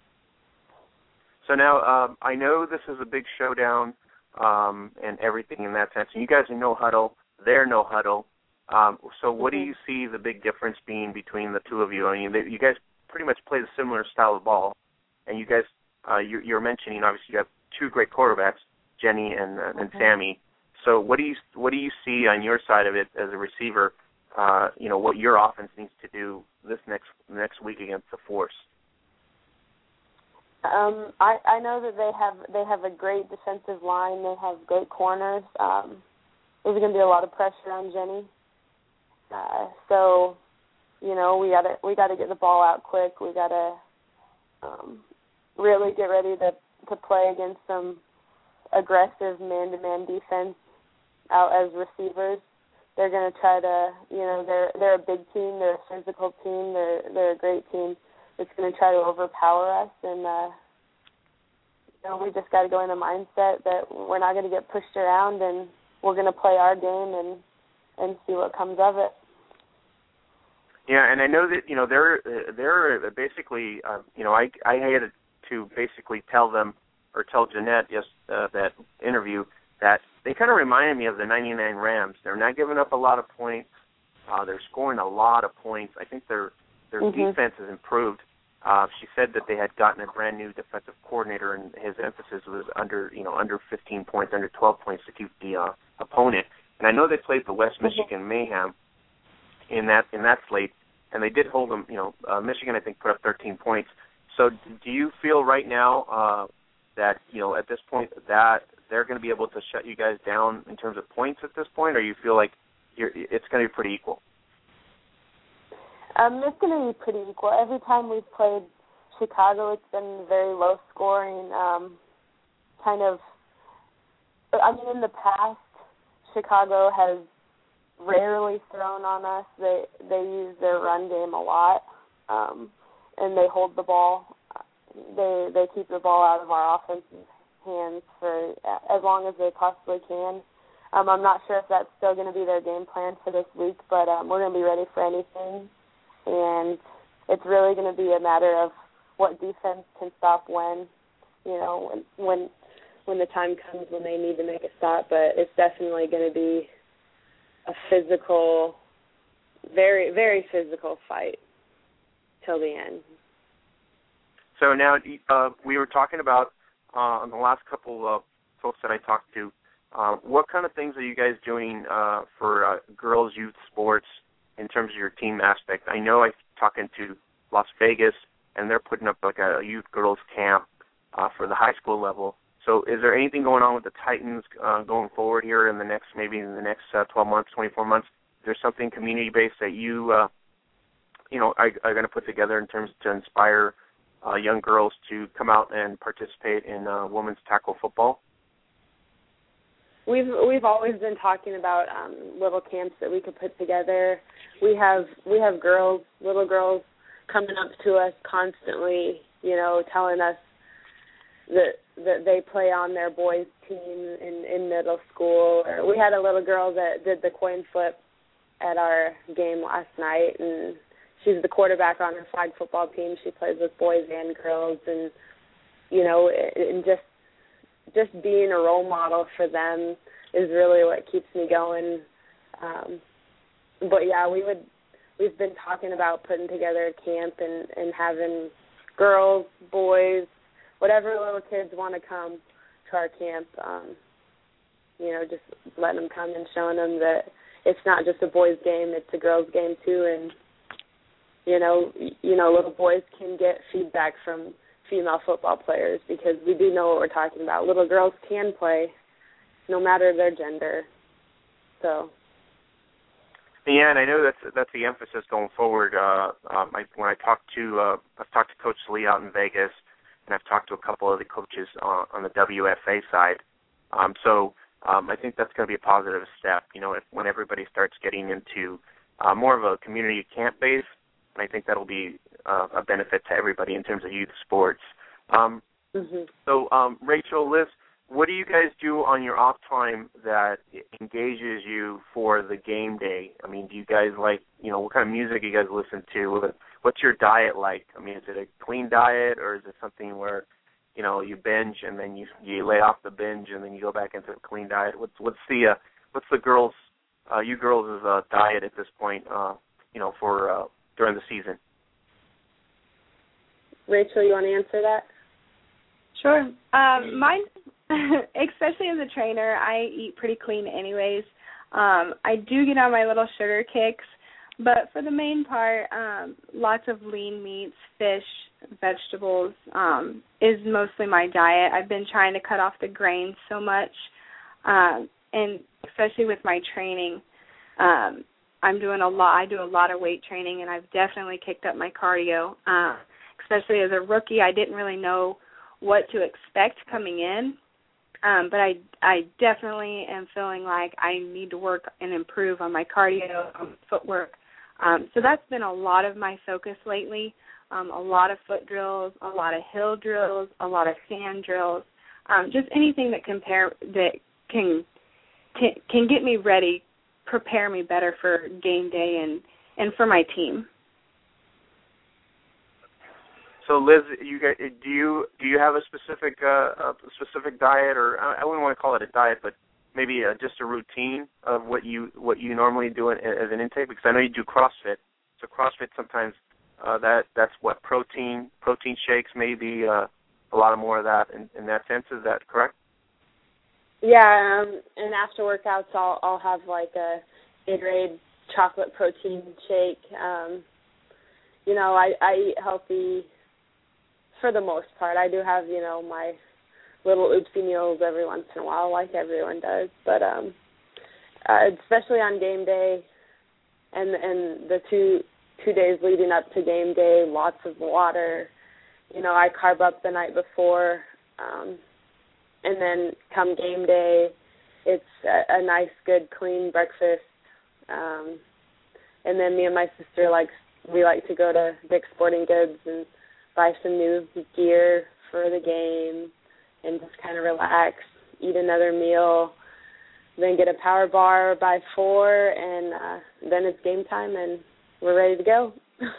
So now, um, I know this is a big showdown um, and everything in that sense. And you guys are no huddle, they're no huddle. Um, so what mm-hmm. do you see the big difference being between the two of you? I mean, they, you guys pretty much play the similar style of ball, and you guys, uh, you, you're mentioning obviously you have two great quarterbacks, Jenny and uh, and mm-hmm. Sammy. So what do you what do you see on your side of it as a receiver? Uh, you know, what your offense needs to do this next next week against the Force? Um, I, I know that they have they have a great defensive line. They have great corners. Um, there's going to be a lot of pressure on Jenny. Uh, so, you know, we got to we got to get the ball out quick. We got to um, really get ready to to play against some aggressive man-to-man defense out as receivers. They're going to try to, you know, they're they're a big team. They're a physical team. They're they're a great team. It's going to try to overpower us, and uh, you know, we just got to go in a mindset that we're not going to get pushed around, and we're going to play our game and and see what comes of it. Yeah, and I know that, you know, they're they're basically, uh, you know, I I had to basically tell them or tell Jeanette just uh, that interview that they kind of reminded me of the ninety-nine Rams. They're not giving up a lot of points. Uh, they're scoring a lot of points. I think their their mm-hmm. defense has improved. Uh, she said that they had gotten a brand new defensive coordinator, and his emphasis was under, you know, under fifteen points, under twelve points to keep the uh, opponent. And I know they played the West Michigan Mayhem in that in that slate, and they did hold them. You know, uh, Michigan I think put up thirteen points. So do you feel right now uh, that, you know, at this point that they're going to be able to shut you guys down in terms of points at this point, or you feel like you're, it's going to be pretty equal? Um, it's going to be pretty equal. Every time we've played Chicago, it's been very low scoring. Um, kind of, I mean, in the past, Chicago has rarely thrown on us. They they use their run game a lot, um, and they hold the ball. They they keep the ball out of our offensive hands for as long as they possibly can. Um, I'm not sure if that's still going to be their game plan for this week, but um, we're going to be ready for anything. And it's really going to be a matter of what defense can stop when, you know, when when when the time comes when they need to make a stop. But it's definitely going to be a physical, very, very physical fight till the end. So now uh, we were talking about uh, on the last couple of folks that I talked to, uh, what kind of things are you guys doing uh, for uh, girls' youth sports in terms of your team aspect? I know I'm talking to Las Vegas, and they're putting up like a youth girls camp uh, for the high school level. So is there anything going on with the Titans uh, going forward here in the next, maybe in the next uh, twelve months, twenty-four months? Is there something community-based that you, uh, you know, are, are going to put together in terms to inspire uh, young girls to come out and participate in uh, women's tackle football? We've we've always been talking about um, little camps that we could put together. We have we have girls, little girls, coming up to us constantly, you know, telling us that that they play on their boys' team in, in middle school. Or we had a little girl that did the coin flip at our game last night, and she's the quarterback on her flag football team. She plays with boys and girls, and you know, and just. just being a role model for them is really what keeps me going. Um, but yeah, we would, we've been talking about putting together a camp and, and having girls, boys, whatever little kids want to come to our camp, um, you know, just letting them come and showing them that it's not just a boys game, it's a girls game too. And, you know, you know, little boys can get feedback from female football players, because we do know what we're talking about. Little girls can play no matter their gender. So yeah, and I know that's that's the emphasis going forward. Uh, um, I, when I talked to uh, I've talked to Coach Lee out in Vegas, and I've talked to a couple of the coaches uh, on the W F A side. Um, so um, I think that's going to be a positive step. You know, if, when everybody starts getting into uh, more of a community camp base, and I think that'll be uh, a benefit to everybody in terms of youth sports. Um, mm-hmm. So, um, Rachel, Liz, what do you guys do on your off time that engages you for the game day? I mean, do you guys like, you know, what kind of music you guys listen to? What's your diet like? I mean, is it a clean diet, or is it something where, you know, you binge and then you you lay off the binge and then you go back into a clean diet? What's what's the uh, what's the girls, uh, you girls' uh, diet at this point? Uh, you know, for uh, during the season. Rachel, you want to answer that? Sure. Um, mine, especially as a trainer, I eat pretty clean anyways. Um, I do get on my little sugar kicks, But for the main part, um, lots of lean meats, fish, vegetables um, is mostly my diet. I've been trying to cut off the grains so much, um, and especially with my training, um, I'm doing a lot. I do a lot of weight training, and I've definitely kicked up my cardio. Uh, especially as a rookie, I didn't really know what to expect coming in, um, but I I definitely am feeling like I need to work and improve on my cardio, on footwork. Um, so that's been a lot of my focus lately. Um, a lot of foot drills, a lot of hill drills, a lot of sand drills, um, just anything that compare that can, can can get me ready, prepare me better for game day and, and for my team. So Liz, you get, do you do you have a specific uh, a specific diet, or I wouldn't want to call it a diet, but maybe uh, just a routine of what you what you normally do as an intake? Because I know you do CrossFit. So CrossFit sometimes uh, that that's what protein protein shakes, maybe uh, a lot of more of that in, in that sense. Is that correct? Yeah, um, and after workouts, I'll I'll have like a Gatorade chocolate protein shake. Um, you know, I, I eat healthy for the most part. I do have, you know, my little oopsie meals every once in a while, like everyone does. But um, uh, especially on game day and and the two two days leading up to game day, lots of water. You know, I carb up the night before, um, and then come game day, it's a, a nice, good, clean breakfast. Um, and then me and my sister, like, we like to go to Dick's Sporting Goods and buy some new gear for the game and just kind of relax, eat another meal, then get a power bar by four, and uh, then it's game time and we're ready to go.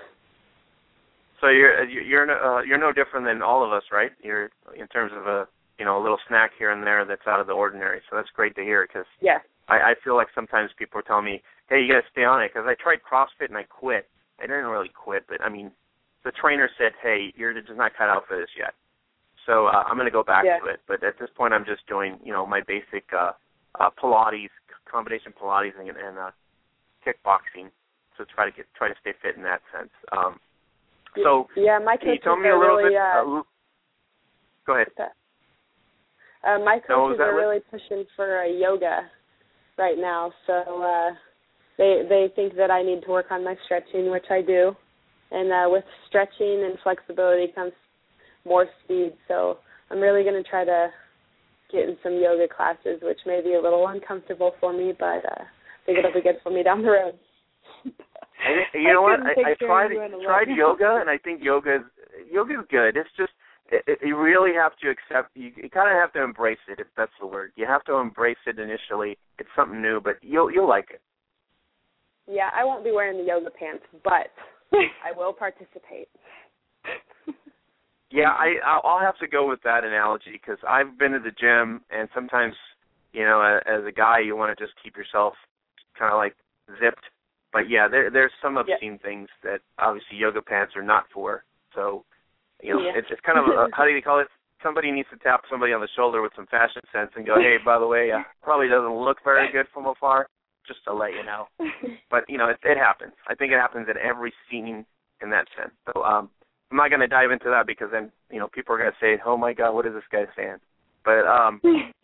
So you're you're no, uh, you're no different than all of us, right? You're in terms of a you know a little snack here and there that's out of the ordinary. So that's great to hear, because yeah. I, I feel like sometimes people are telling me, hey, you got to stay on it, because I tried CrossFit and I quit. I didn't really quit, but I mean, the trainer said, hey, you're just not cut out for this yet. So uh, I'm going to go back yeah. to it. But at this point, I'm just doing, you know, my basic uh, uh, Pilates, combination Pilates and, and uh, kickboxing. So try to get try to stay fit in that sense. Um, so yeah, my can you tell me a little really, bit? Uh, uh, go ahead. Uh, my coaches no, are really pushing for uh, yoga right now. So uh, they they think that I need to work on my stretching, which I do. And uh, with stretching and flexibility comes more speed. So I'm really going to try to get in some yoga classes, which may be a little uncomfortable for me, but uh, I think it'll be good for me down the road. I, you know what? I, I tried tried yoga, and I think yoga is yoga is good. It's just it, you really have to accept. You, you kind of have to embrace it, if that's the word. You have to embrace it initially. It's something new, but you'll you'll like it. Yeah, I won't be wearing the yoga pants, but I will participate. Yeah, I I'll have to go with that analogy, because I've been to the gym, and sometimes, you know, as a guy, you want to just keep yourself kind of like zipped. But yeah, there there's some obscene yeah. things that obviously yoga pants are not for. So, you know, yeah. it's it's kind of a, how do you call it? Somebody needs to tap somebody on the shoulder with some fashion sense and go, hey, by the way, uh, probably doesn't look very good from afar, just to let you know. But you know, it, it happens. I think it happens at every scene in that sense. So um, I'm not going to dive into that, because then you know people are going to say, oh my God, what is this guy saying? But um,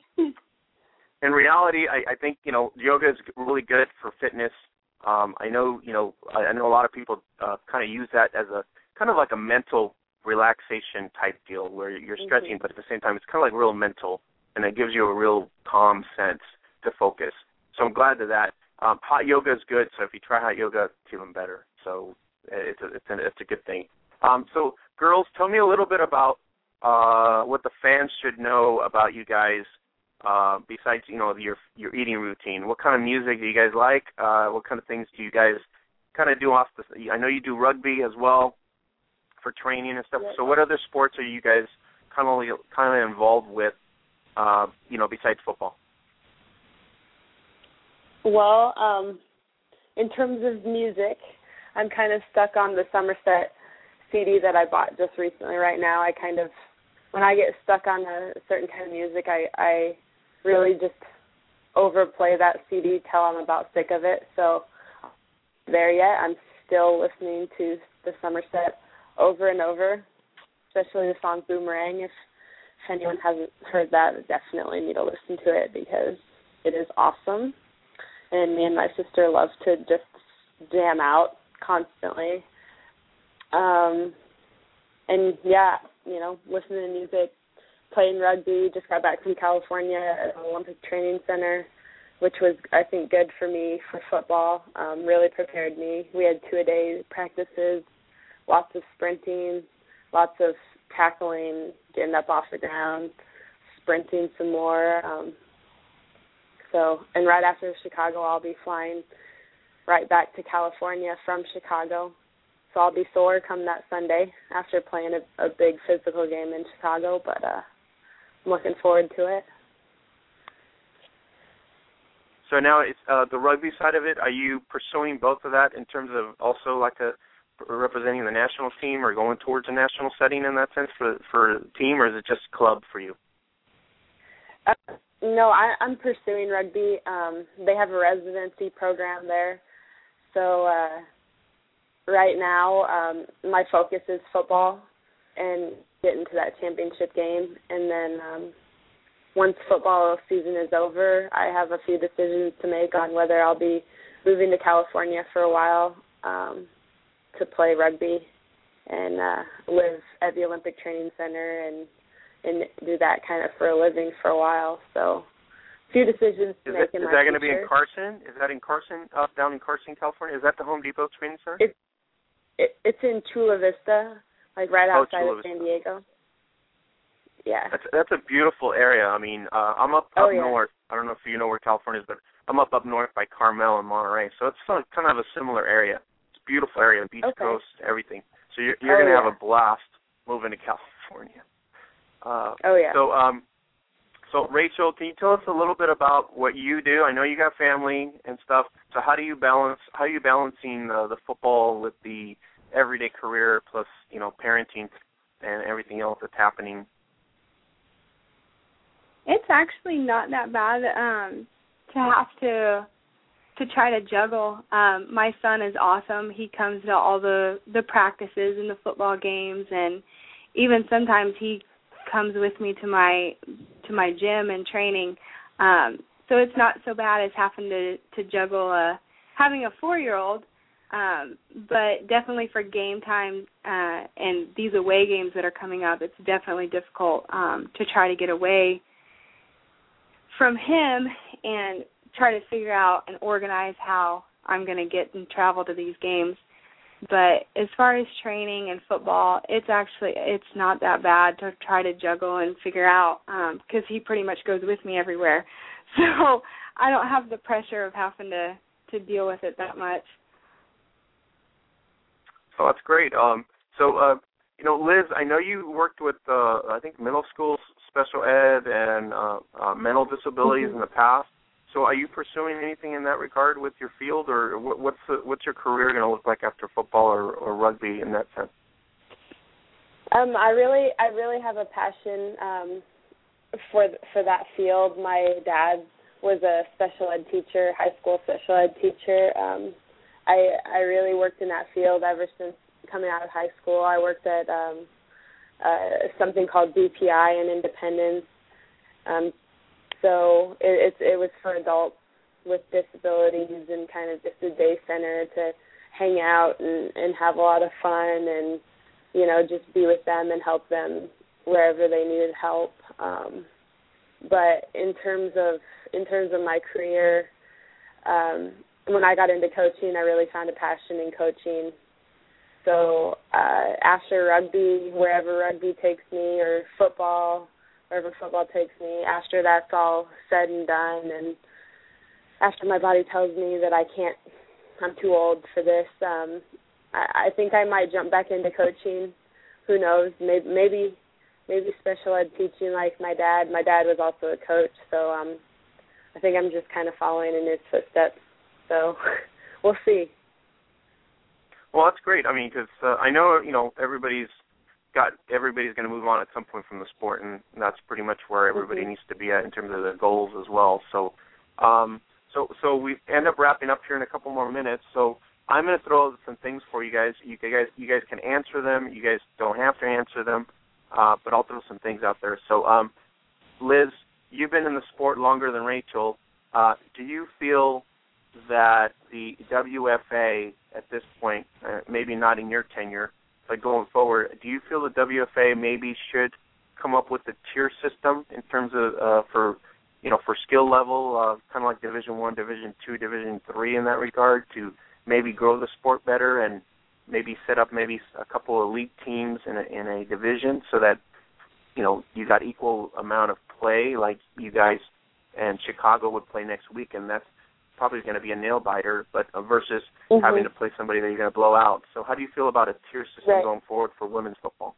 in reality, I, I think you know yoga is really good for fitness. Um, I know, you know, I, I know a lot of people uh, kind of use that as a kind of like a mental relaxation type deal, where you're stretching, mm-hmm. but at the same time, it's kind of like real mental, and it gives you a real calm sense to focus. So I'm glad to that. Um, hot yoga is good, so if you try hot yoga, it's even better. So it's a, it's a, it's a good thing. Um, so girls, tell me a little bit about uh, what the fans should know about you guys. Uh, besides, you know, your your eating routine, what kind of music do you guys like? Uh, what kind of things do you guys kind of do off the? I know you do rugby as well for training and stuff. So, what other sports are you guys kind of kind of involved with? Uh, you know, besides football. Well, um, in terms of music, I'm kind of stuck on the Somerset C D that I bought just recently. Right now, I kind of when I get stuck on a certain kind of music, I I really just overplay that C D till I'm about sick of it. So there yet. I'm still listening to the Somerset over and over, especially the song Boomerang. If, if anyone hasn't heard that, definitely need to listen to it because it is awesome. And me and my sister love to just jam out constantly. Um, and, yeah, you know, listening to music, playing rugby, just got back from California at the Olympic Training Center, which was, I think, good for me for football, um, really prepared me. We had two-a-day practices, lots of sprinting, lots of tackling, getting up off the ground, sprinting some more. Um, so, and right after Chicago, I'll be flying right back to California from Chicago. So I'll be sore come that Sunday after playing a, a big physical game in Chicago, but uh, I'm looking forward to it. So now it's uh, the rugby side of it. Are you pursuing both of that in terms of also like a representing the national team or going towards a national setting in that sense for for the team, or is it just club for you? Uh, no, I, I'm pursuing rugby. Um, they have a residency program there. So uh, right now um, my focus is football and getting to that championship game. And then um, once football season is over, I have a few decisions to make on whether I'll be moving to California for a while um, to play rugby and uh, live at the Olympic Training Center and and do that kind of for a living for a while. So a few decisions to is make it, in is my that going to future. be in Carson? Is that in Carson, uh, down in Carson, California? Is that the Home Depot Training Center? It, it, it's in Chula Vista, like right oh, outside Chula of San Vista. Diego. Yeah. That's that's a beautiful area. I mean, uh, I'm up Oh, up yeah. north. I don't know if you know where California is, but I'm up up north by Carmel and Monterey. So it's kind of kind of a similar area. It's a beautiful area, beach Okay. coast, everything. So you're you're Oh, going to yeah. have a blast moving to California. Uh, Oh, yeah. So um, so Rachel, can you tell us a little bit about what you do? I know you got family and stuff. So how do you balance? How are you balancing uh, the football with the everyday career plus you know parenting and everything else that's happening? It's actually not that bad um, to have to to try to juggle. Um, my son is awesome. He comes to all the, the practices and the football games, and even sometimes he comes with me to my to my gym and training. Um, so it's not so bad as having to, to juggle a, having a four-year-old, um, but definitely for game time uh, and these away games that are coming up, it's definitely difficult um, to try to get away from him and try to figure out and organize how I'm going to get and travel to these games. But as far as training and football, it's actually, it's not that bad to try to juggle and figure out because um, he pretty much goes with me everywhere. So I don't have the pressure of having to, to deal with it that much. So that's great. Um, so, uh, you know, Liz, I know you worked with, uh, I think, middle school special ed and uh, uh, mental disabilities Mm-hmm. in the past. So are you pursuing anything in that regard with your field, or what, what's the, what's your career going to look like after football or, or rugby in that sense? Um, I really, I really have a passion um, for for that field. My dad was a special ed teacher, high school special ed teacher. Um, I I really worked in that field ever since coming out of high school. I worked at um, uh, something called B P I in Independence. Um, so it, it, it was for adults with disabilities and kind of just a day center to hang out and, and have a lot of fun and, you know, just be with them and help them wherever they needed help. Um, but in terms of in terms of my career, um, when I got into coaching, I really found a passion in coaching. So uh, after rugby, wherever rugby takes me, or football, wherever football takes me, after that's all said and done, and after my body tells me that I can't, I'm too old for this, um, I, I think I might jump back into coaching. Who knows? Maybe, maybe, maybe special ed teaching like my dad. My dad was also a coach, so um, I think I'm just kind of following in his footsteps. So we'll see. Well, that's great. I mean, because uh, I know, you know, everybody's got, everybody's going to move on at some point from the sport, and that's pretty much where everybody mm-hmm. needs to be at in terms of their goals as well. So, um, so, so we end up wrapping up here in a couple more minutes. So, I'm going to throw some things for you guys. You guys, you guys can answer them. You guys don't have to answer them, uh, but I'll throw some things out there. So, um, Liz, you've been in the sport longer than Rachel. Uh, do you feel that the W F A at this point, uh, maybe not in your tenure, but going forward, do you feel the W F A maybe should come up with a tier system in terms of uh, for you know for skill level, uh, kind of like Division One, Division Two, Division Three in that regard, to maybe grow the sport better and maybe set up maybe a couple of elite teams in a, in a division so that you know you got equal amount of play, like you guys and Chicago would play next week, and that's probably going to be a nail biter, but uh, versus mm-hmm. having to play somebody that you're going to blow out. So how do you feel about a tier system right. going forward for women's football?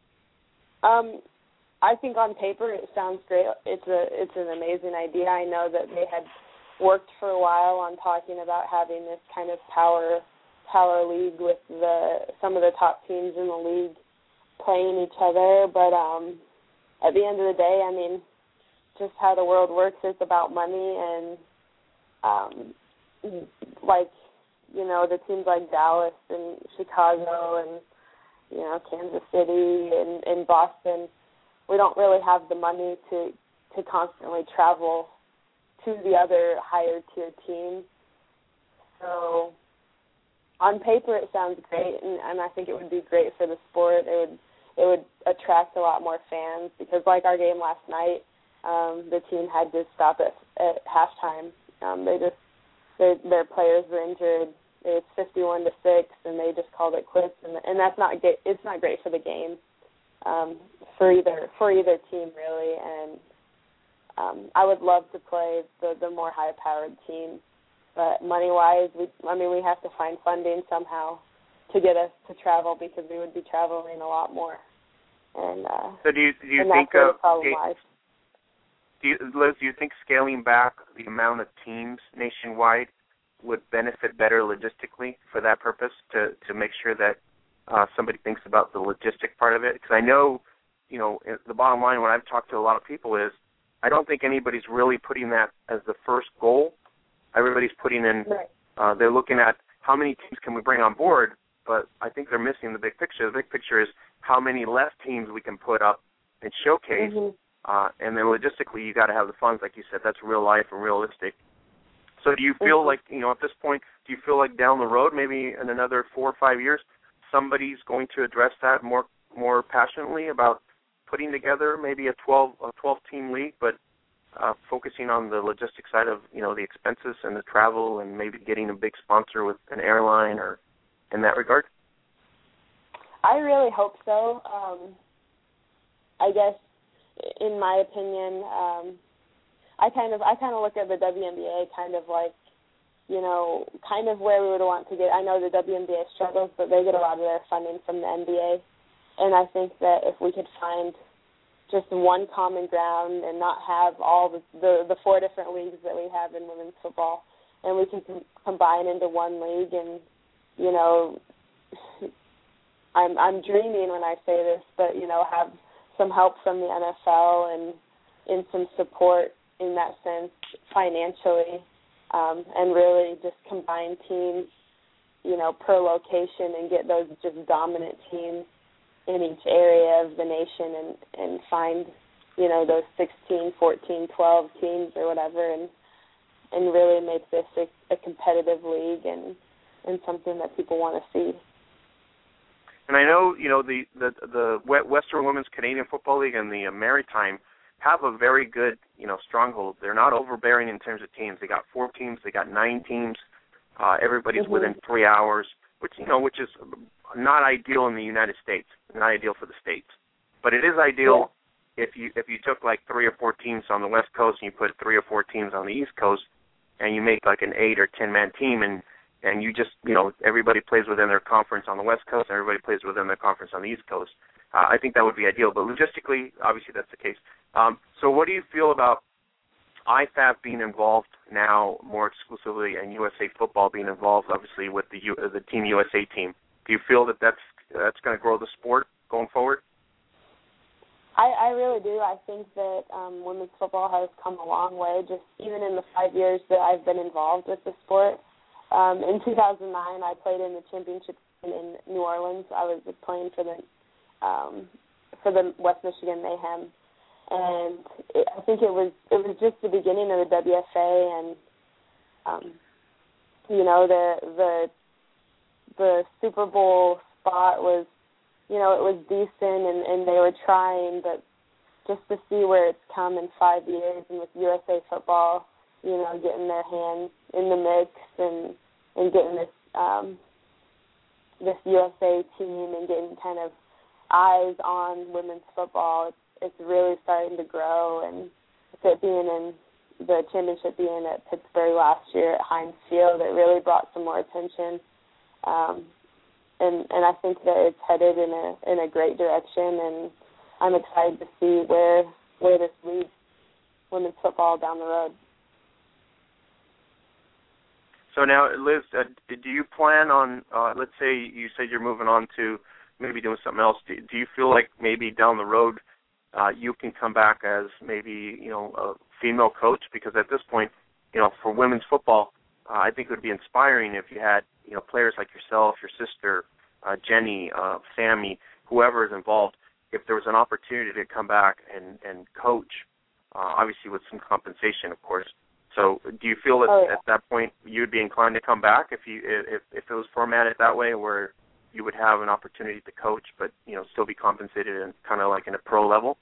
Um, I think on paper it sounds great. It's a it's an amazing idea. I know that they had worked for a while on talking about having this kind of power power league with the some of the top teams in the league playing each other. But um, at the end of the day, I mean, just how the world works, it's about money and um, like, you know, the teams like Dallas and Chicago and, you know, Kansas City and, and Boston, we don't really have the money to, to constantly travel to the other higher tier teams. So on paper it sounds great, and, and I think it would be great for the sport. It would it would attract a lot more fans because, like our game last night, um, the team had to stop at, at halftime. Um, they just their their players were injured. It's fifty-one to six, and they just called it quits. And and that's not get, it's not great for the game, um, for either for either team really. And um, I would love to play the the more high-powered team, but money-wise, we I mean we have to find funding somehow to get us to travel because we would be traveling a lot more. And uh, so do you do you and think that's where of the problem lies. Do you, Liz, do you think scaling back the amount of teams nationwide would benefit better logistically for that purpose, to, to make sure that uh, somebody thinks about the logistic part of it? Because I know, you know, the bottom line when I've talked to a lot of people is I don't think anybody's really putting that as the first goal. Everybody's putting in, right. uh, they're looking at how many teams can we bring on board, but I think they're missing the big picture. The big picture is how many less teams we can put up and showcase. Mm-hmm. Uh, and then logistically, you got to have the funds, like you said. That's real life and realistic. So do you feel mm-hmm. like, you know, at this point, do you feel like down the road, maybe in another four or five years, somebody's going to address that more more passionately about putting together maybe a twelve a twelve team league, but uh, focusing on the logistic side of, you know, the expenses and the travel and maybe getting a big sponsor with an airline or in that regard? I really hope so. Um, I guess, in my opinion, um, I kind of I kind of look at the W N B A kind of like, you know, kind of where we would want to get. I know the W N B A struggles, but they get a lot of their funding from the N B A, and I think that if we could find just one common ground and not have all the the, the four different leagues that we have in women's football, and we can com- combine into one league, and you know, I'm I'm dreaming when I say this, but you know, have some help from the N F L and in some support in that sense financially, um, and really just combine teams, you know, per location and get those just dominant teams in each area of the nation and, and find, you know, those sixteen, fourteen, twelve teams or whatever and and really make this a, a competitive league and, and something that people want to see. And I know, you know, the, the the Western Women's Canadian Football League and the Maritime have a very good, you know, stronghold. They're not overbearing in terms of teams. They got four teams. They got nine teams. Uh, everybody's mm-hmm. within three hours, which, you know, which is not ideal in the United States, not ideal for the States. But it is ideal yeah. if you if you took like three or four teams on the West Coast and you put three or four teams on the East Coast and you make like an eight or ten-man team and And you just, you know, everybody plays within their conference on the West Coast, and everybody plays within their conference on the East Coast. Uh, I think that would be ideal. But logistically, obviously, that's the case. Um, so what do you feel about I F A B being involved now more exclusively and U S A Football being involved, obviously, with the U, the Team U S A team? Do you feel that that's, that's going to grow the sport going forward? I, I really do. I think that um, women's football has come a long way, just even in the five years that I've been involved with the sport. um, in two thousand nine, I played in the championship in New Orleans. I was playing for the um, for the West Michigan Mayhem, and it, I think it was it was just the beginning of the W F A, and um, you know the the the Super Bowl spot was, you know, it was decent, and, and they were trying, but just to see where it's come in five years, and with U S A Football, you know, getting their hands in the mix and and getting this um, this U S A team and getting kind of eyes on women's football, it's, it's really starting to grow. And with it being in the championship being at Pittsburgh last year at Heinz Field, it really brought some more attention. Um, and and I think that it's headed in a in a great direction, and I'm excited to see where where this leads women's football down the road. So now, Liz, uh, do you plan on, uh, let's say you said you're moving on to maybe doing something else. Do, do you feel like maybe down the road uh, you can come back as maybe, you know, a female coach? Because at this point, you know, for women's football, uh, I think it would be inspiring if you had, you know, players like yourself, your sister, uh, Jenny, uh, Sammy, whoever is involved, if there was an opportunity to come back and, and coach, uh, obviously with some compensation, of course. So do you feel that oh, yeah. at that point you would be inclined to come back if you if, if it was formatted that way, where you would have an opportunity to coach but, you know, still be compensated and kind of like in a pro level?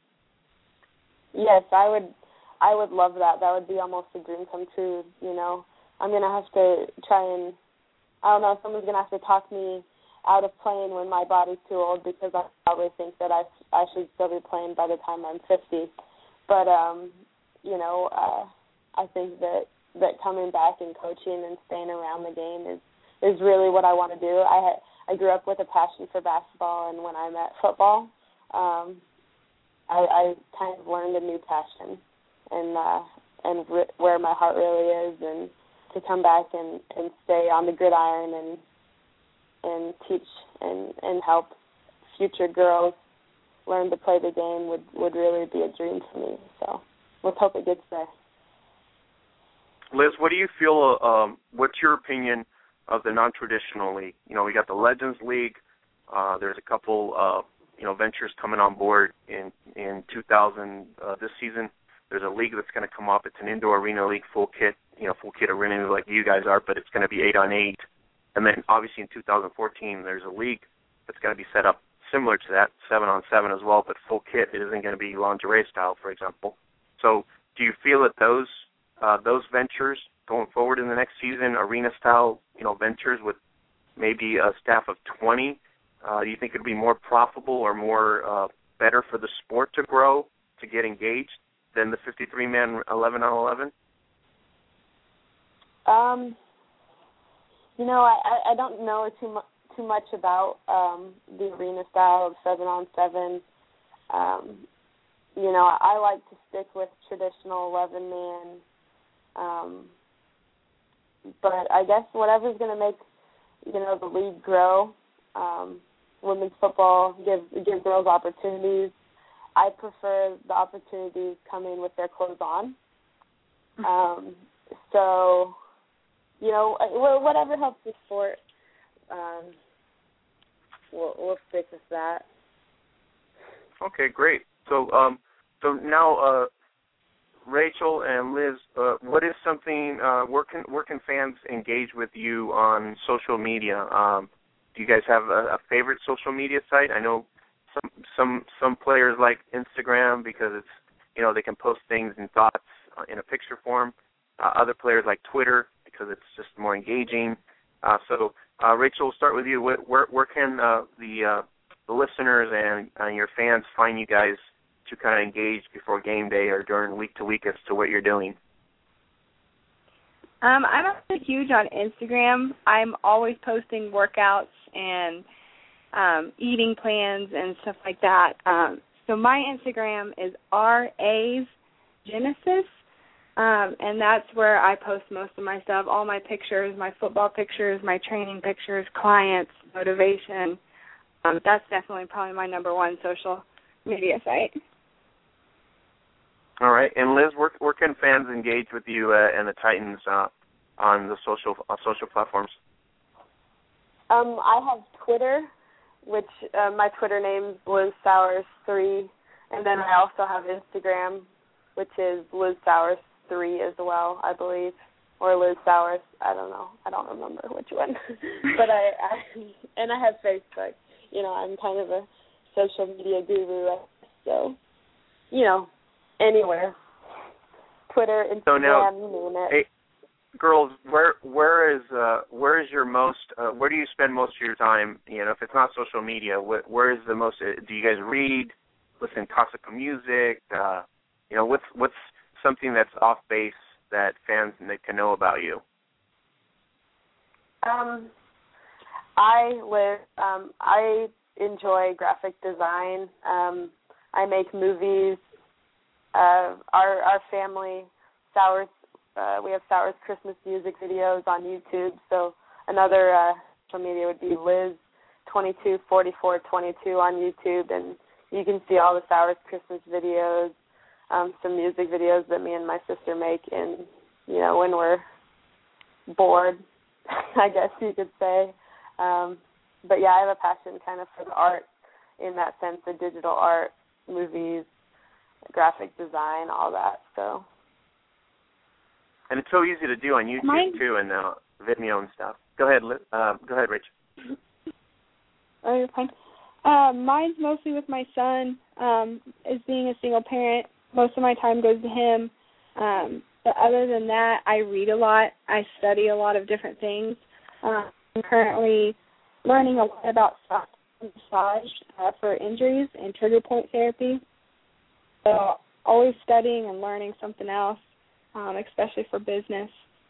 Yes, I would I would love that. That would be almost a dream come true, you know. I'm going to have to try and, I don't know, someone's going to have to talk me out of playing when my body's too old, because I probably think that I, I should still be playing by the time I'm fifty. But, um, you know, uh, I think that, that coming back and coaching and staying around the game is, is really what I want to do. I had, I grew up with a passion for basketball, and when I'm at football, um, I, I kind of learned a new passion and uh, and re- where my heart really is, and to come back and, and stay on the gridiron and and teach and, and help future girls learn to play the game would, would really be a dream for me. So let's hope it gets there. Liz, what do you feel, um, what's your opinion of the non-traditional league? You know, we got the Legends League. Uh, there's a couple, uh, you know, ventures coming on board in, in two thousand uh, this season. There's a league that's going to come up. It's an indoor arena league, full kit, you know, full kit arena like you guys are, but it's going to be eight on eight. And then obviously in two thousand fourteen, there's a league that's going to be set up similar to that, seven on seven as well, but full kit. It isn't going to be lingerie style, for example. So do you feel that those uh, those ventures going forward in the next season, arena style, you know, ventures with maybe a staff of twenty, uh, do you think it would be more profitable or more uh, better for the sport to grow, to get engaged, than the fifty-three man eleven on eleven? Um, you know, I, I don't know too much too much about um, the arena style of seven on seven. Um, you know, I like to stick with traditional eleven man. Um, but I guess whatever's going to make, you know, the league grow, um, women's football, give give girls opportunities. I prefer the opportunities coming with their clothes on. Um, so, you know, whatever helps the sport, um, we'll, we'll stick with that. Okay, great. So, um, so now, uh, Rachel and Liz, uh, what is something? Uh, where can where can fans engage with you on social media? Um, do you guys have a, a favorite social media site? I know some some some players like Instagram because it's, you know, they can post things and thoughts in a picture form. Uh, other players like Twitter because it's just more engaging. Uh, so, uh, Rachel, we'll start with you. Where where, where can uh, the uh, the listeners and uh, your fans find you guys to kind of engage before game day or during week to week as to what you're doing? Um, I'm actually huge on Instagram. I'm always posting workouts and um, eating plans and stuff like that. Um, so my Instagram is R A's Genesis, um, and that's where I post most of my stuff, all my pictures, my football pictures, my training pictures, clients, motivation. Um, that's definitely probably my number one social media site. All right. And, Liz, where, where can fans engage with you uh, and the Titans uh, on the social uh, social platforms? Um, I have Twitter, which uh, my Twitter name is Liz Sowers three, and then I also have Instagram, which is Liz Sowers three as well, I believe, or Liz Sowers. I don't know. I don't remember which one. But I, I and I have Facebook. You know, I'm kind of a social media guru, so you know, anywhere, Twitter, Instagram, so now, you name it. Hey, girls, where where is uh, where is your most? Uh, where do you spend most of your time? You know, if it's not social media, wh- where is the most? Uh, do you guys read, listen to classical music? Uh, you know, what's what's something that's off base that fans can know about you? Um, I live. Um, I enjoy graphic design. Um, I make movies. Uh, our our family, Sowers. Uh, we have Sowers Christmas music videos on YouTube. So another uh, social media would be Liz twenty-two forty-four twenty-two on YouTube, and you can see all the Sowers Christmas videos, um, some music videos that me and my sister make, and you know when we're bored, I guess you could say. Um, but yeah, I have a passion kind of for the art in that sense, the digital art, movies, graphic design, all that. So. And it's so easy to do on YouTube Mine, too, and uh, Vimeo and stuff. Go ahead, Liz. Uh, go ahead, Rich. Oh, you're fine. Uh, mine's mostly with my son. Um, as being a single parent, most of my time goes to him. Um, but other than that, I read a lot. I study a lot of different things. Uh, I'm currently learning a lot about soft massage uh, for injuries and trigger point therapy. So always studying and learning something else, um, especially for business.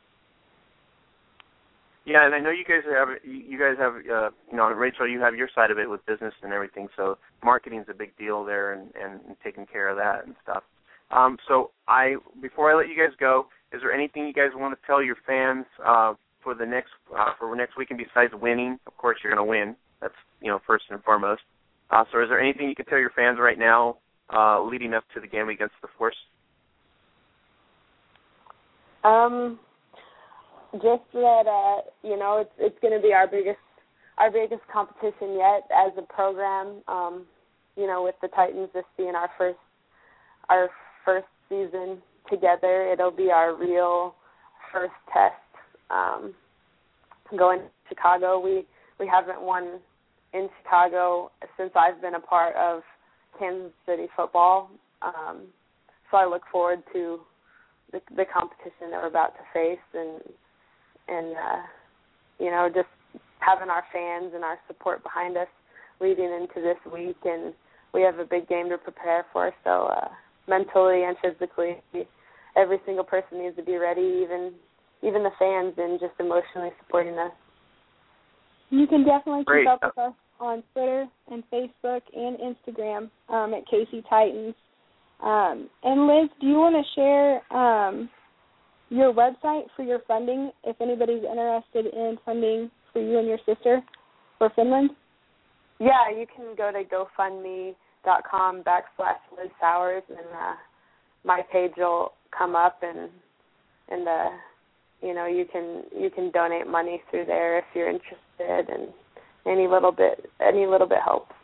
Yeah, and I know you guys have you guys have uh, you know, Rachel, you have your side of it with business and everything. So marketing's a big deal there, and, and, and taking care of that and stuff. Um, so I before I let you guys go, is there anything you guys want to tell your fans uh, for the next uh, for next weekend besides winning? Of course, you're going to win. That's you know first and foremost. Uh, so is there anything you can tell your fans right now uh, leading up to the game against the Force? Um. Just that uh, you know, it's it's going to be our biggest our biggest competition yet as a program. Um, you know, with the Titans, this being our first our first season together, it'll be our real first test. Um, going to Chicago, we we haven't won in Chicago since I've been a part of Kansas City football. Um, so I look forward to the, the competition that we're about to face, and. And, uh, you know, just having our fans and our support behind us leading into this week. And we have a big game to prepare for. So uh, mentally and physically, every single person needs to be ready, even even the fans, and just emotionally supporting us. You can definitely Great. keep up with us on Twitter and Facebook and Instagram um, at K C Titans. Um, and, Liz, do you want to share um, – your website for your funding, if anybody's interested in funding for you and your sister for Finland? Yeah, you can go to GoFundMe.com backslash Liz Sowers, and uh, my page will come up, and and uh, you know you can you can donate money through there if you're interested, and any little bit any little bit helps.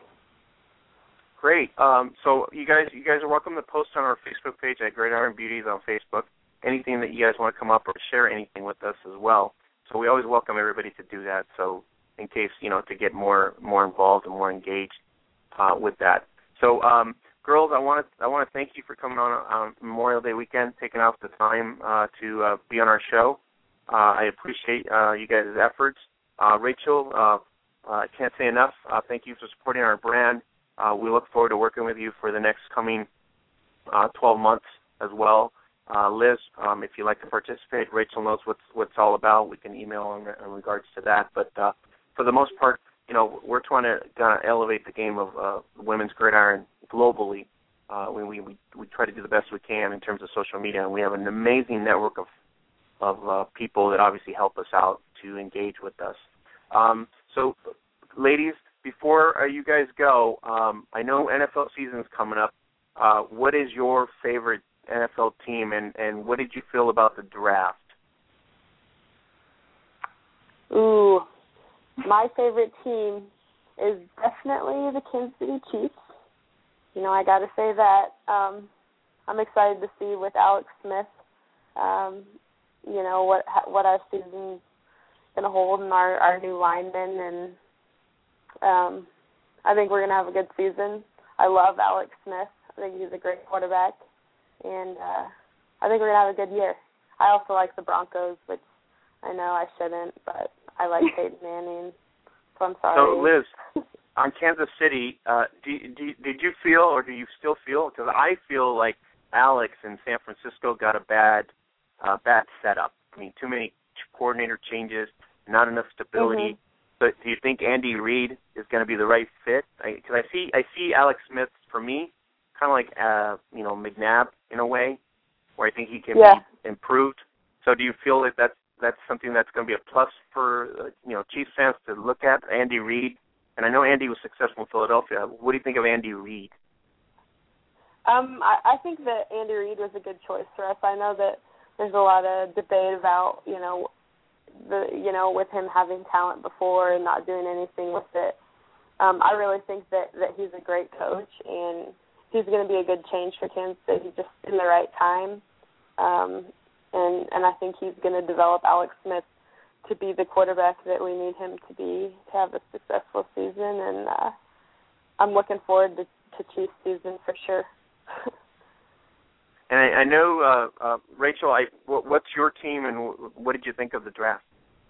Great. Um, so you guys you guys are welcome to post on our Facebook page at Great Iron Beauties on Facebook. Anything that you guys want to come up or share anything with us as well. So we always welcome everybody to do that. So in case, you know, to get more more involved and more engaged uh, with that. So um, girls, I want to I want to thank you for coming on on Memorial Day weekend, taking out the time uh, to uh, be on our show. Uh, I appreciate uh, you guys' efforts. Uh, Rachel, uh, I can't say enough. Uh, thank you for supporting our brand. Uh, we look forward to working with you for the next coming uh, twelve months as well. Uh, Liz, um, if you'd like to participate, Rachel knows what's what's all about. We can email in, in regards to that. But uh, for the most part, you know, we're trying to uh, elevate the game of uh, women's gridiron globally. Uh, we, we we try to do the best we can in terms of social media, and we have an amazing network of of uh, people that obviously help us out to engage with us. Um, so, ladies, before uh, you guys go, um, I know N F L season is coming up. Uh, what is your favorite N F L team, and, and what did you feel about the draft? Ooh, my favorite team is definitely the Kansas City Chiefs. You know, I got to say that. Um, I'm excited to see with Alex Smith, um, you know, what what our season's going to hold and our, our new linemen. And um, I think we're going to have a good season. I love Alex Smith. I think he's a great quarterback. And uh, I think we're going to have a good year. I also like the Broncos, which I know I shouldn't, but I like Peyton Manning, so I'm sorry. So, Liz, on Kansas City, uh, do, do, did you feel or do you still feel, because I feel like Alex in San Francisco got a bad uh, bad setup. I mean, too many coordinator changes, not enough stability. Mm-hmm. But do you think Andy Reid is going to be the right fit? Because I, I see I see Alex Smith, for me, kind of like, uh, you know, McNabb in a way, where I think he can yeah. be improved. So do you feel that that's, that's something that's going to be a plus for, uh, you know, Chiefs fans to look at, Andy Reid? And I know Andy was successful in Philadelphia. What do you think of Andy Reid? Um, I, I think that Andy Reid was a good choice for us. I know that there's a lot of debate about, you know, the you know, with him having talent before and not doing anything with it. Um, I really think that, that he's a great coach, and he's going to be a good change for Kansas City just in the right time. Um, and, and I think he's going to develop Alex Smith to be the quarterback that we need him to be to have a successful season. And uh, I'm looking forward to, to Chiefs season for sure. And I, I know, uh, uh, Rachel, I, what, what's your team, and what did you think of the draft?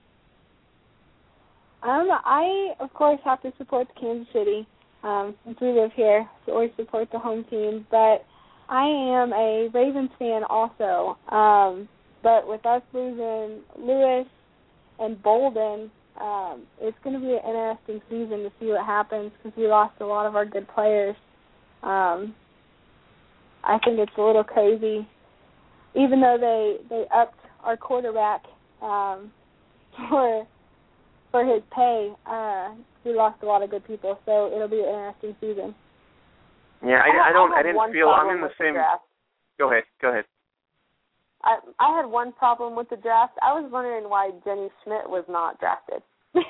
Um, I, of course, have to support Kansas City. Um, since we live here, so always support the home team. But I am a Ravens fan also. Um, but with us losing Lewis and Bolden, um, it's going to be an interesting season to see what happens because we lost a lot of our good players. Um, I think it's a little crazy. Even though they, they upped our quarterback um, for for his pay, uh, we lost a lot of good people, so it'll be an interesting season. Yeah, I, I don't. I, I didn't feel. I'm in the same. The go ahead. Go ahead. I I had one problem with the draft. I was wondering why Jenny Schmidt was not drafted. it's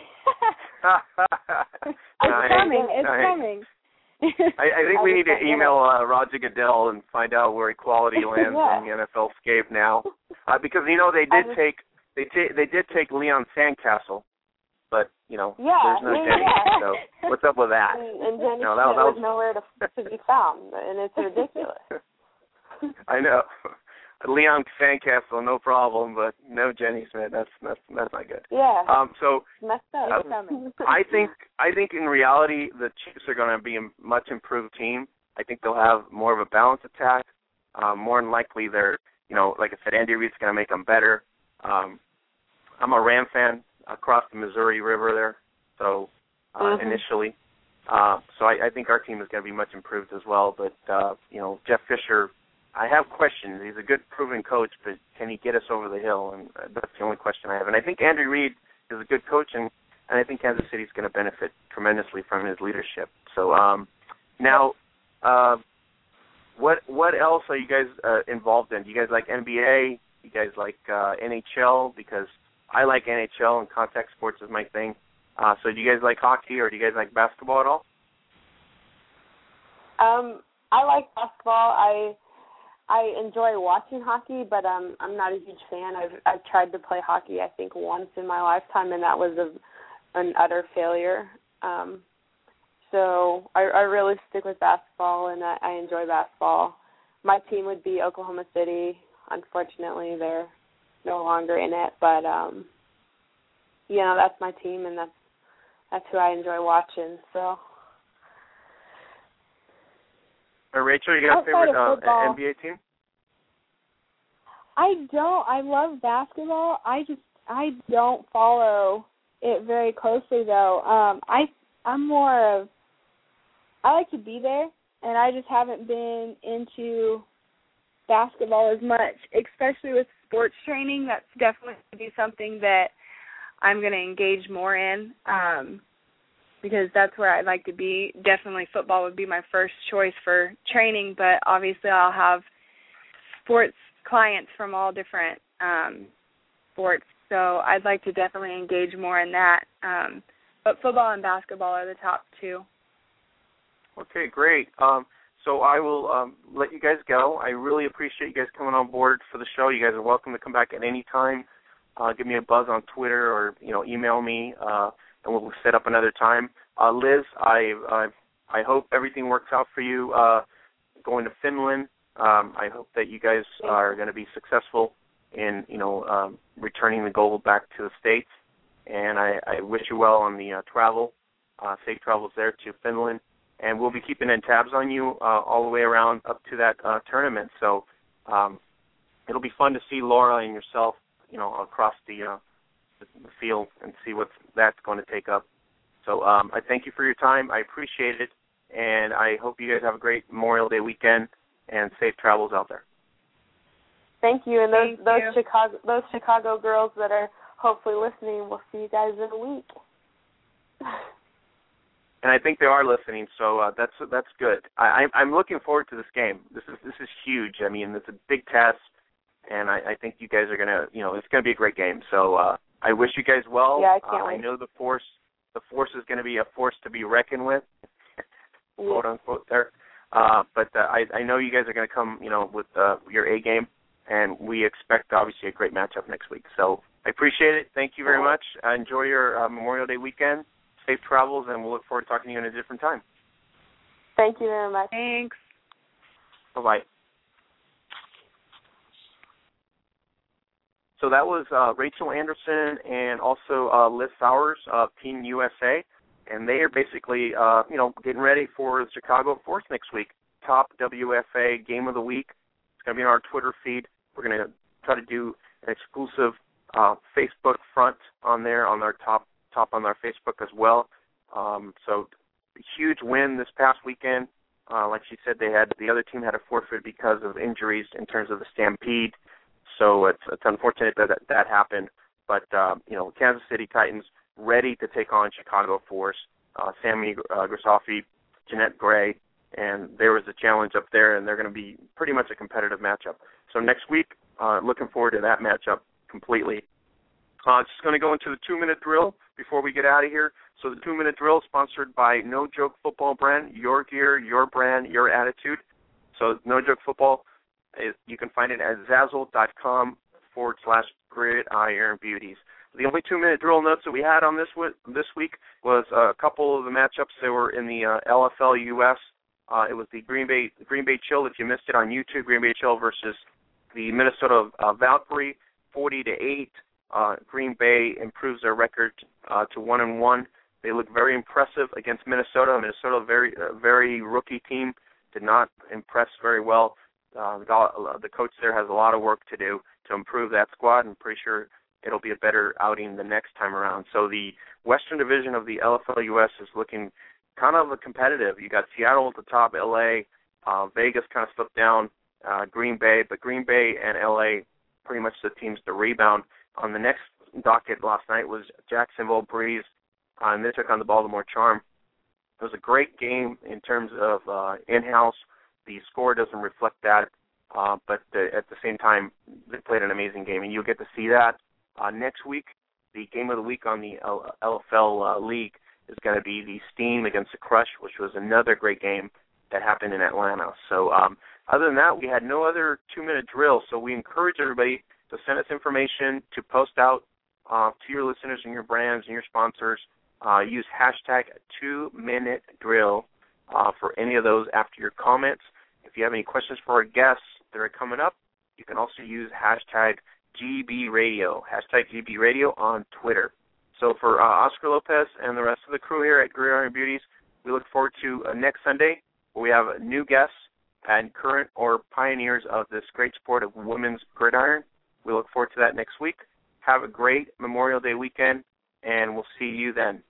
coming. It's I, coming. I, I think I we need to understand. email uh, Roger Goodell and find out where equality lands Yeah. in the N F L scape now, uh, because you know they did just, take they ta- they did take Leon Sandcastle, but you know yeah, there's no yeah, Jenny. yeah. So what's up with that? And, and Jenny no, Schmidt that, that was was nowhere to, to be found, and it's ridiculous. I know. Leon Sandcastle, no problem, but no Jenny Smith. That's that's that's not good. Yeah. Um. So messed up. uh, It's coming. I think I think in reality the Chiefs are going to be a much improved team. I think they'll have more of a balanced attack. Um, more than likely, they're you know like I said, Andy Reid's going to make them better. Um, I'm a Ram fan across the Missouri River there, so uh, mm-hmm. initially, uh, so I, I think our team is going to be much improved as well. But uh, you know, Jeff Fisher, I have questions. He's a good, proven coach, but can he get us over the hill? And that's the only question I have. And I think Andy Reid is a good coach, and, and I think Kansas City is going to benefit tremendously from his leadership. So um, now, uh, what what else are you guys uh, involved in? Do you guys like N B A? Do you guys like uh, N H L? Because I like N H L, and contact sports is my thing. Uh, so do you guys like hockey, or do you guys like basketball at all? Um, I like basketball. I I enjoy watching hockey, but um, I'm not a huge fan. I've I've tried to play hockey, I think, once in my lifetime, and that was a, an utter failure. Um, so I, I really stick with basketball, and I, I enjoy basketball. My team would be Oklahoma City. Unfortunately, they're no longer in it, but um, you know, that's my team, and that's that's who I enjoy watching. So. Uh, Rachel, you got a favorite uh, N B A team? I don't. I love basketball. I just I don't follow it very closely though. Um, I I'm more of I like to be there, and I just haven't been into basketball as much, especially with sports training. That's definitely going to be something that I'm going to engage more in. Um, because that's where I'd like to be. Definitely football would be my first choice for training, but obviously I'll have sports clients from all different um, sports So I'd like to definitely engage more in that. Um, but football and basketball are the top two. Okay, great. Um, so I will um, let you guys go. I really appreciate you guys coming on board for the show. You guys are welcome to come back at any time. Uh, give me a buzz on Twitter or, you know, email me, uh, and we'll set up another time. Uh, Liz, I, I I hope everything works out for you uh, going to Finland. Um, I hope that you guys are going to be successful in, you know, um, returning the gold back to the States. And I, I wish you well on the uh, travel, uh, safe travels there to Finland. And we'll be keeping in tabs on you uh, all the way around up to that uh, tournament. So um, it'll be fun to see Laura and yourself, you know, across the, uh, the field and see what that's going to take up. So um, I thank you for your time. I appreciate it. And I hope you guys have a great Memorial Day weekend and safe travels out there. Thank you. And those Thank those you. Chicago those Chicago girls that are hopefully listening, we'll see you guys in a week. And I think they are listening, so uh, that's that's good. I, I'm looking forward to this game. This is this is huge. I mean, it's a big test, and I, I think you guys are gonna, you know, it's gonna be a great game. So uh, I wish you guys well. Yeah, I can't uh, wait. I know the force, the force is going to be a force to be reckoned with, quote unquote there. Uh, but uh, I, I know you guys are going to come, you know, with uh, your A game, and we expect obviously a great matchup next week. So I appreciate it. Thank you very much. Uh, enjoy your uh, Memorial Day weekend. Safe travels, and we'll look forward to talking to you in a different time. Thank you very much. Thanks. Bye-bye. So that was uh, Rachel Anderson and also uh, Liz Sowers of Team U S A, and they are basically, uh, you know, getting ready for the Chicago Force next week. Top W F A Game of the Week. It's going to be on our Twitter feed. We're going to try to do an exclusive uh, Facebook front on there on our top top on our Facebook as well. Um, so huge win this past weekend. Uh, like she said, they had the other team had a forfeit because of injuries in terms of the Stampede. So it's it's unfortunate that that, that happened. But uh, you know, Kansas City Titans ready to take on Chicago Force. Uh, Sammy uh, Grisafi, Jeanette Gray, and there was a challenge up there, and they're going to be pretty much a competitive matchup. So next week, uh, looking forward to that matchup completely. Uh, just going to go into the two-minute drill before we get out of here. So the two-minute drill is sponsored by No Joke Football Brand, your gear, your brand, your attitude. So No Joke Football, is, you can find it at Zazzle.com forward slash Gridiron Beauties. The only two-minute drill notes that we had on this w- this week was a couple of the matchups that were in the uh, L F L U S. Uh, it was the Green Bay Green Bay Chill, if you missed it on YouTube, Green Bay Chill versus the Minnesota uh, Valkyrie, forty to eight. Uh, Green Bay improves their record uh, to one and one. They look very impressive against Minnesota. Minnesota, very uh, very rookie team, did not impress very well. Uh, the, the coach there has a lot of work to do to improve that squad. I'm pretty sure it'll be a better outing the next time around. So the Western Division of the L F L U S is looking kind of a competitive. You got Seattle at the top, L A, uh, Vegas kind of slipped down, uh, Green Bay, but Green Bay and L A pretty much the teams to rebound. On the next docket last night was Jacksonville Breeze, uh, and they took on the Baltimore Charm. It was a great game in terms of uh, in-house. The score doesn't reflect that, uh, but the, at the same time, they played an amazing game, and you'll get to see that. Uh, next week, the game of the week on the L F L uh, League is going to be the Steam against the Crush, which was another great game that happened in Atlanta. So um, other than that, we had no other two-minute drill, so we encourage everybody to send us information, to post out uh, to your listeners and your brands and your sponsors. Uh, use hashtag two-minute drill uh, for any of those after your comments. If you have any questions for our guests that are coming up, you can also use hashtag G B Radio, hashtag G B Radio on Twitter. So for uh, Oscar Lopez and the rest of the crew here at Gridiron Beauties, we look forward to uh, next Sunday where we have new guests and current or pioneers of this great sport of women's gridiron. We look forward to that next week. Have a great Memorial Day weekend, and we'll see you then.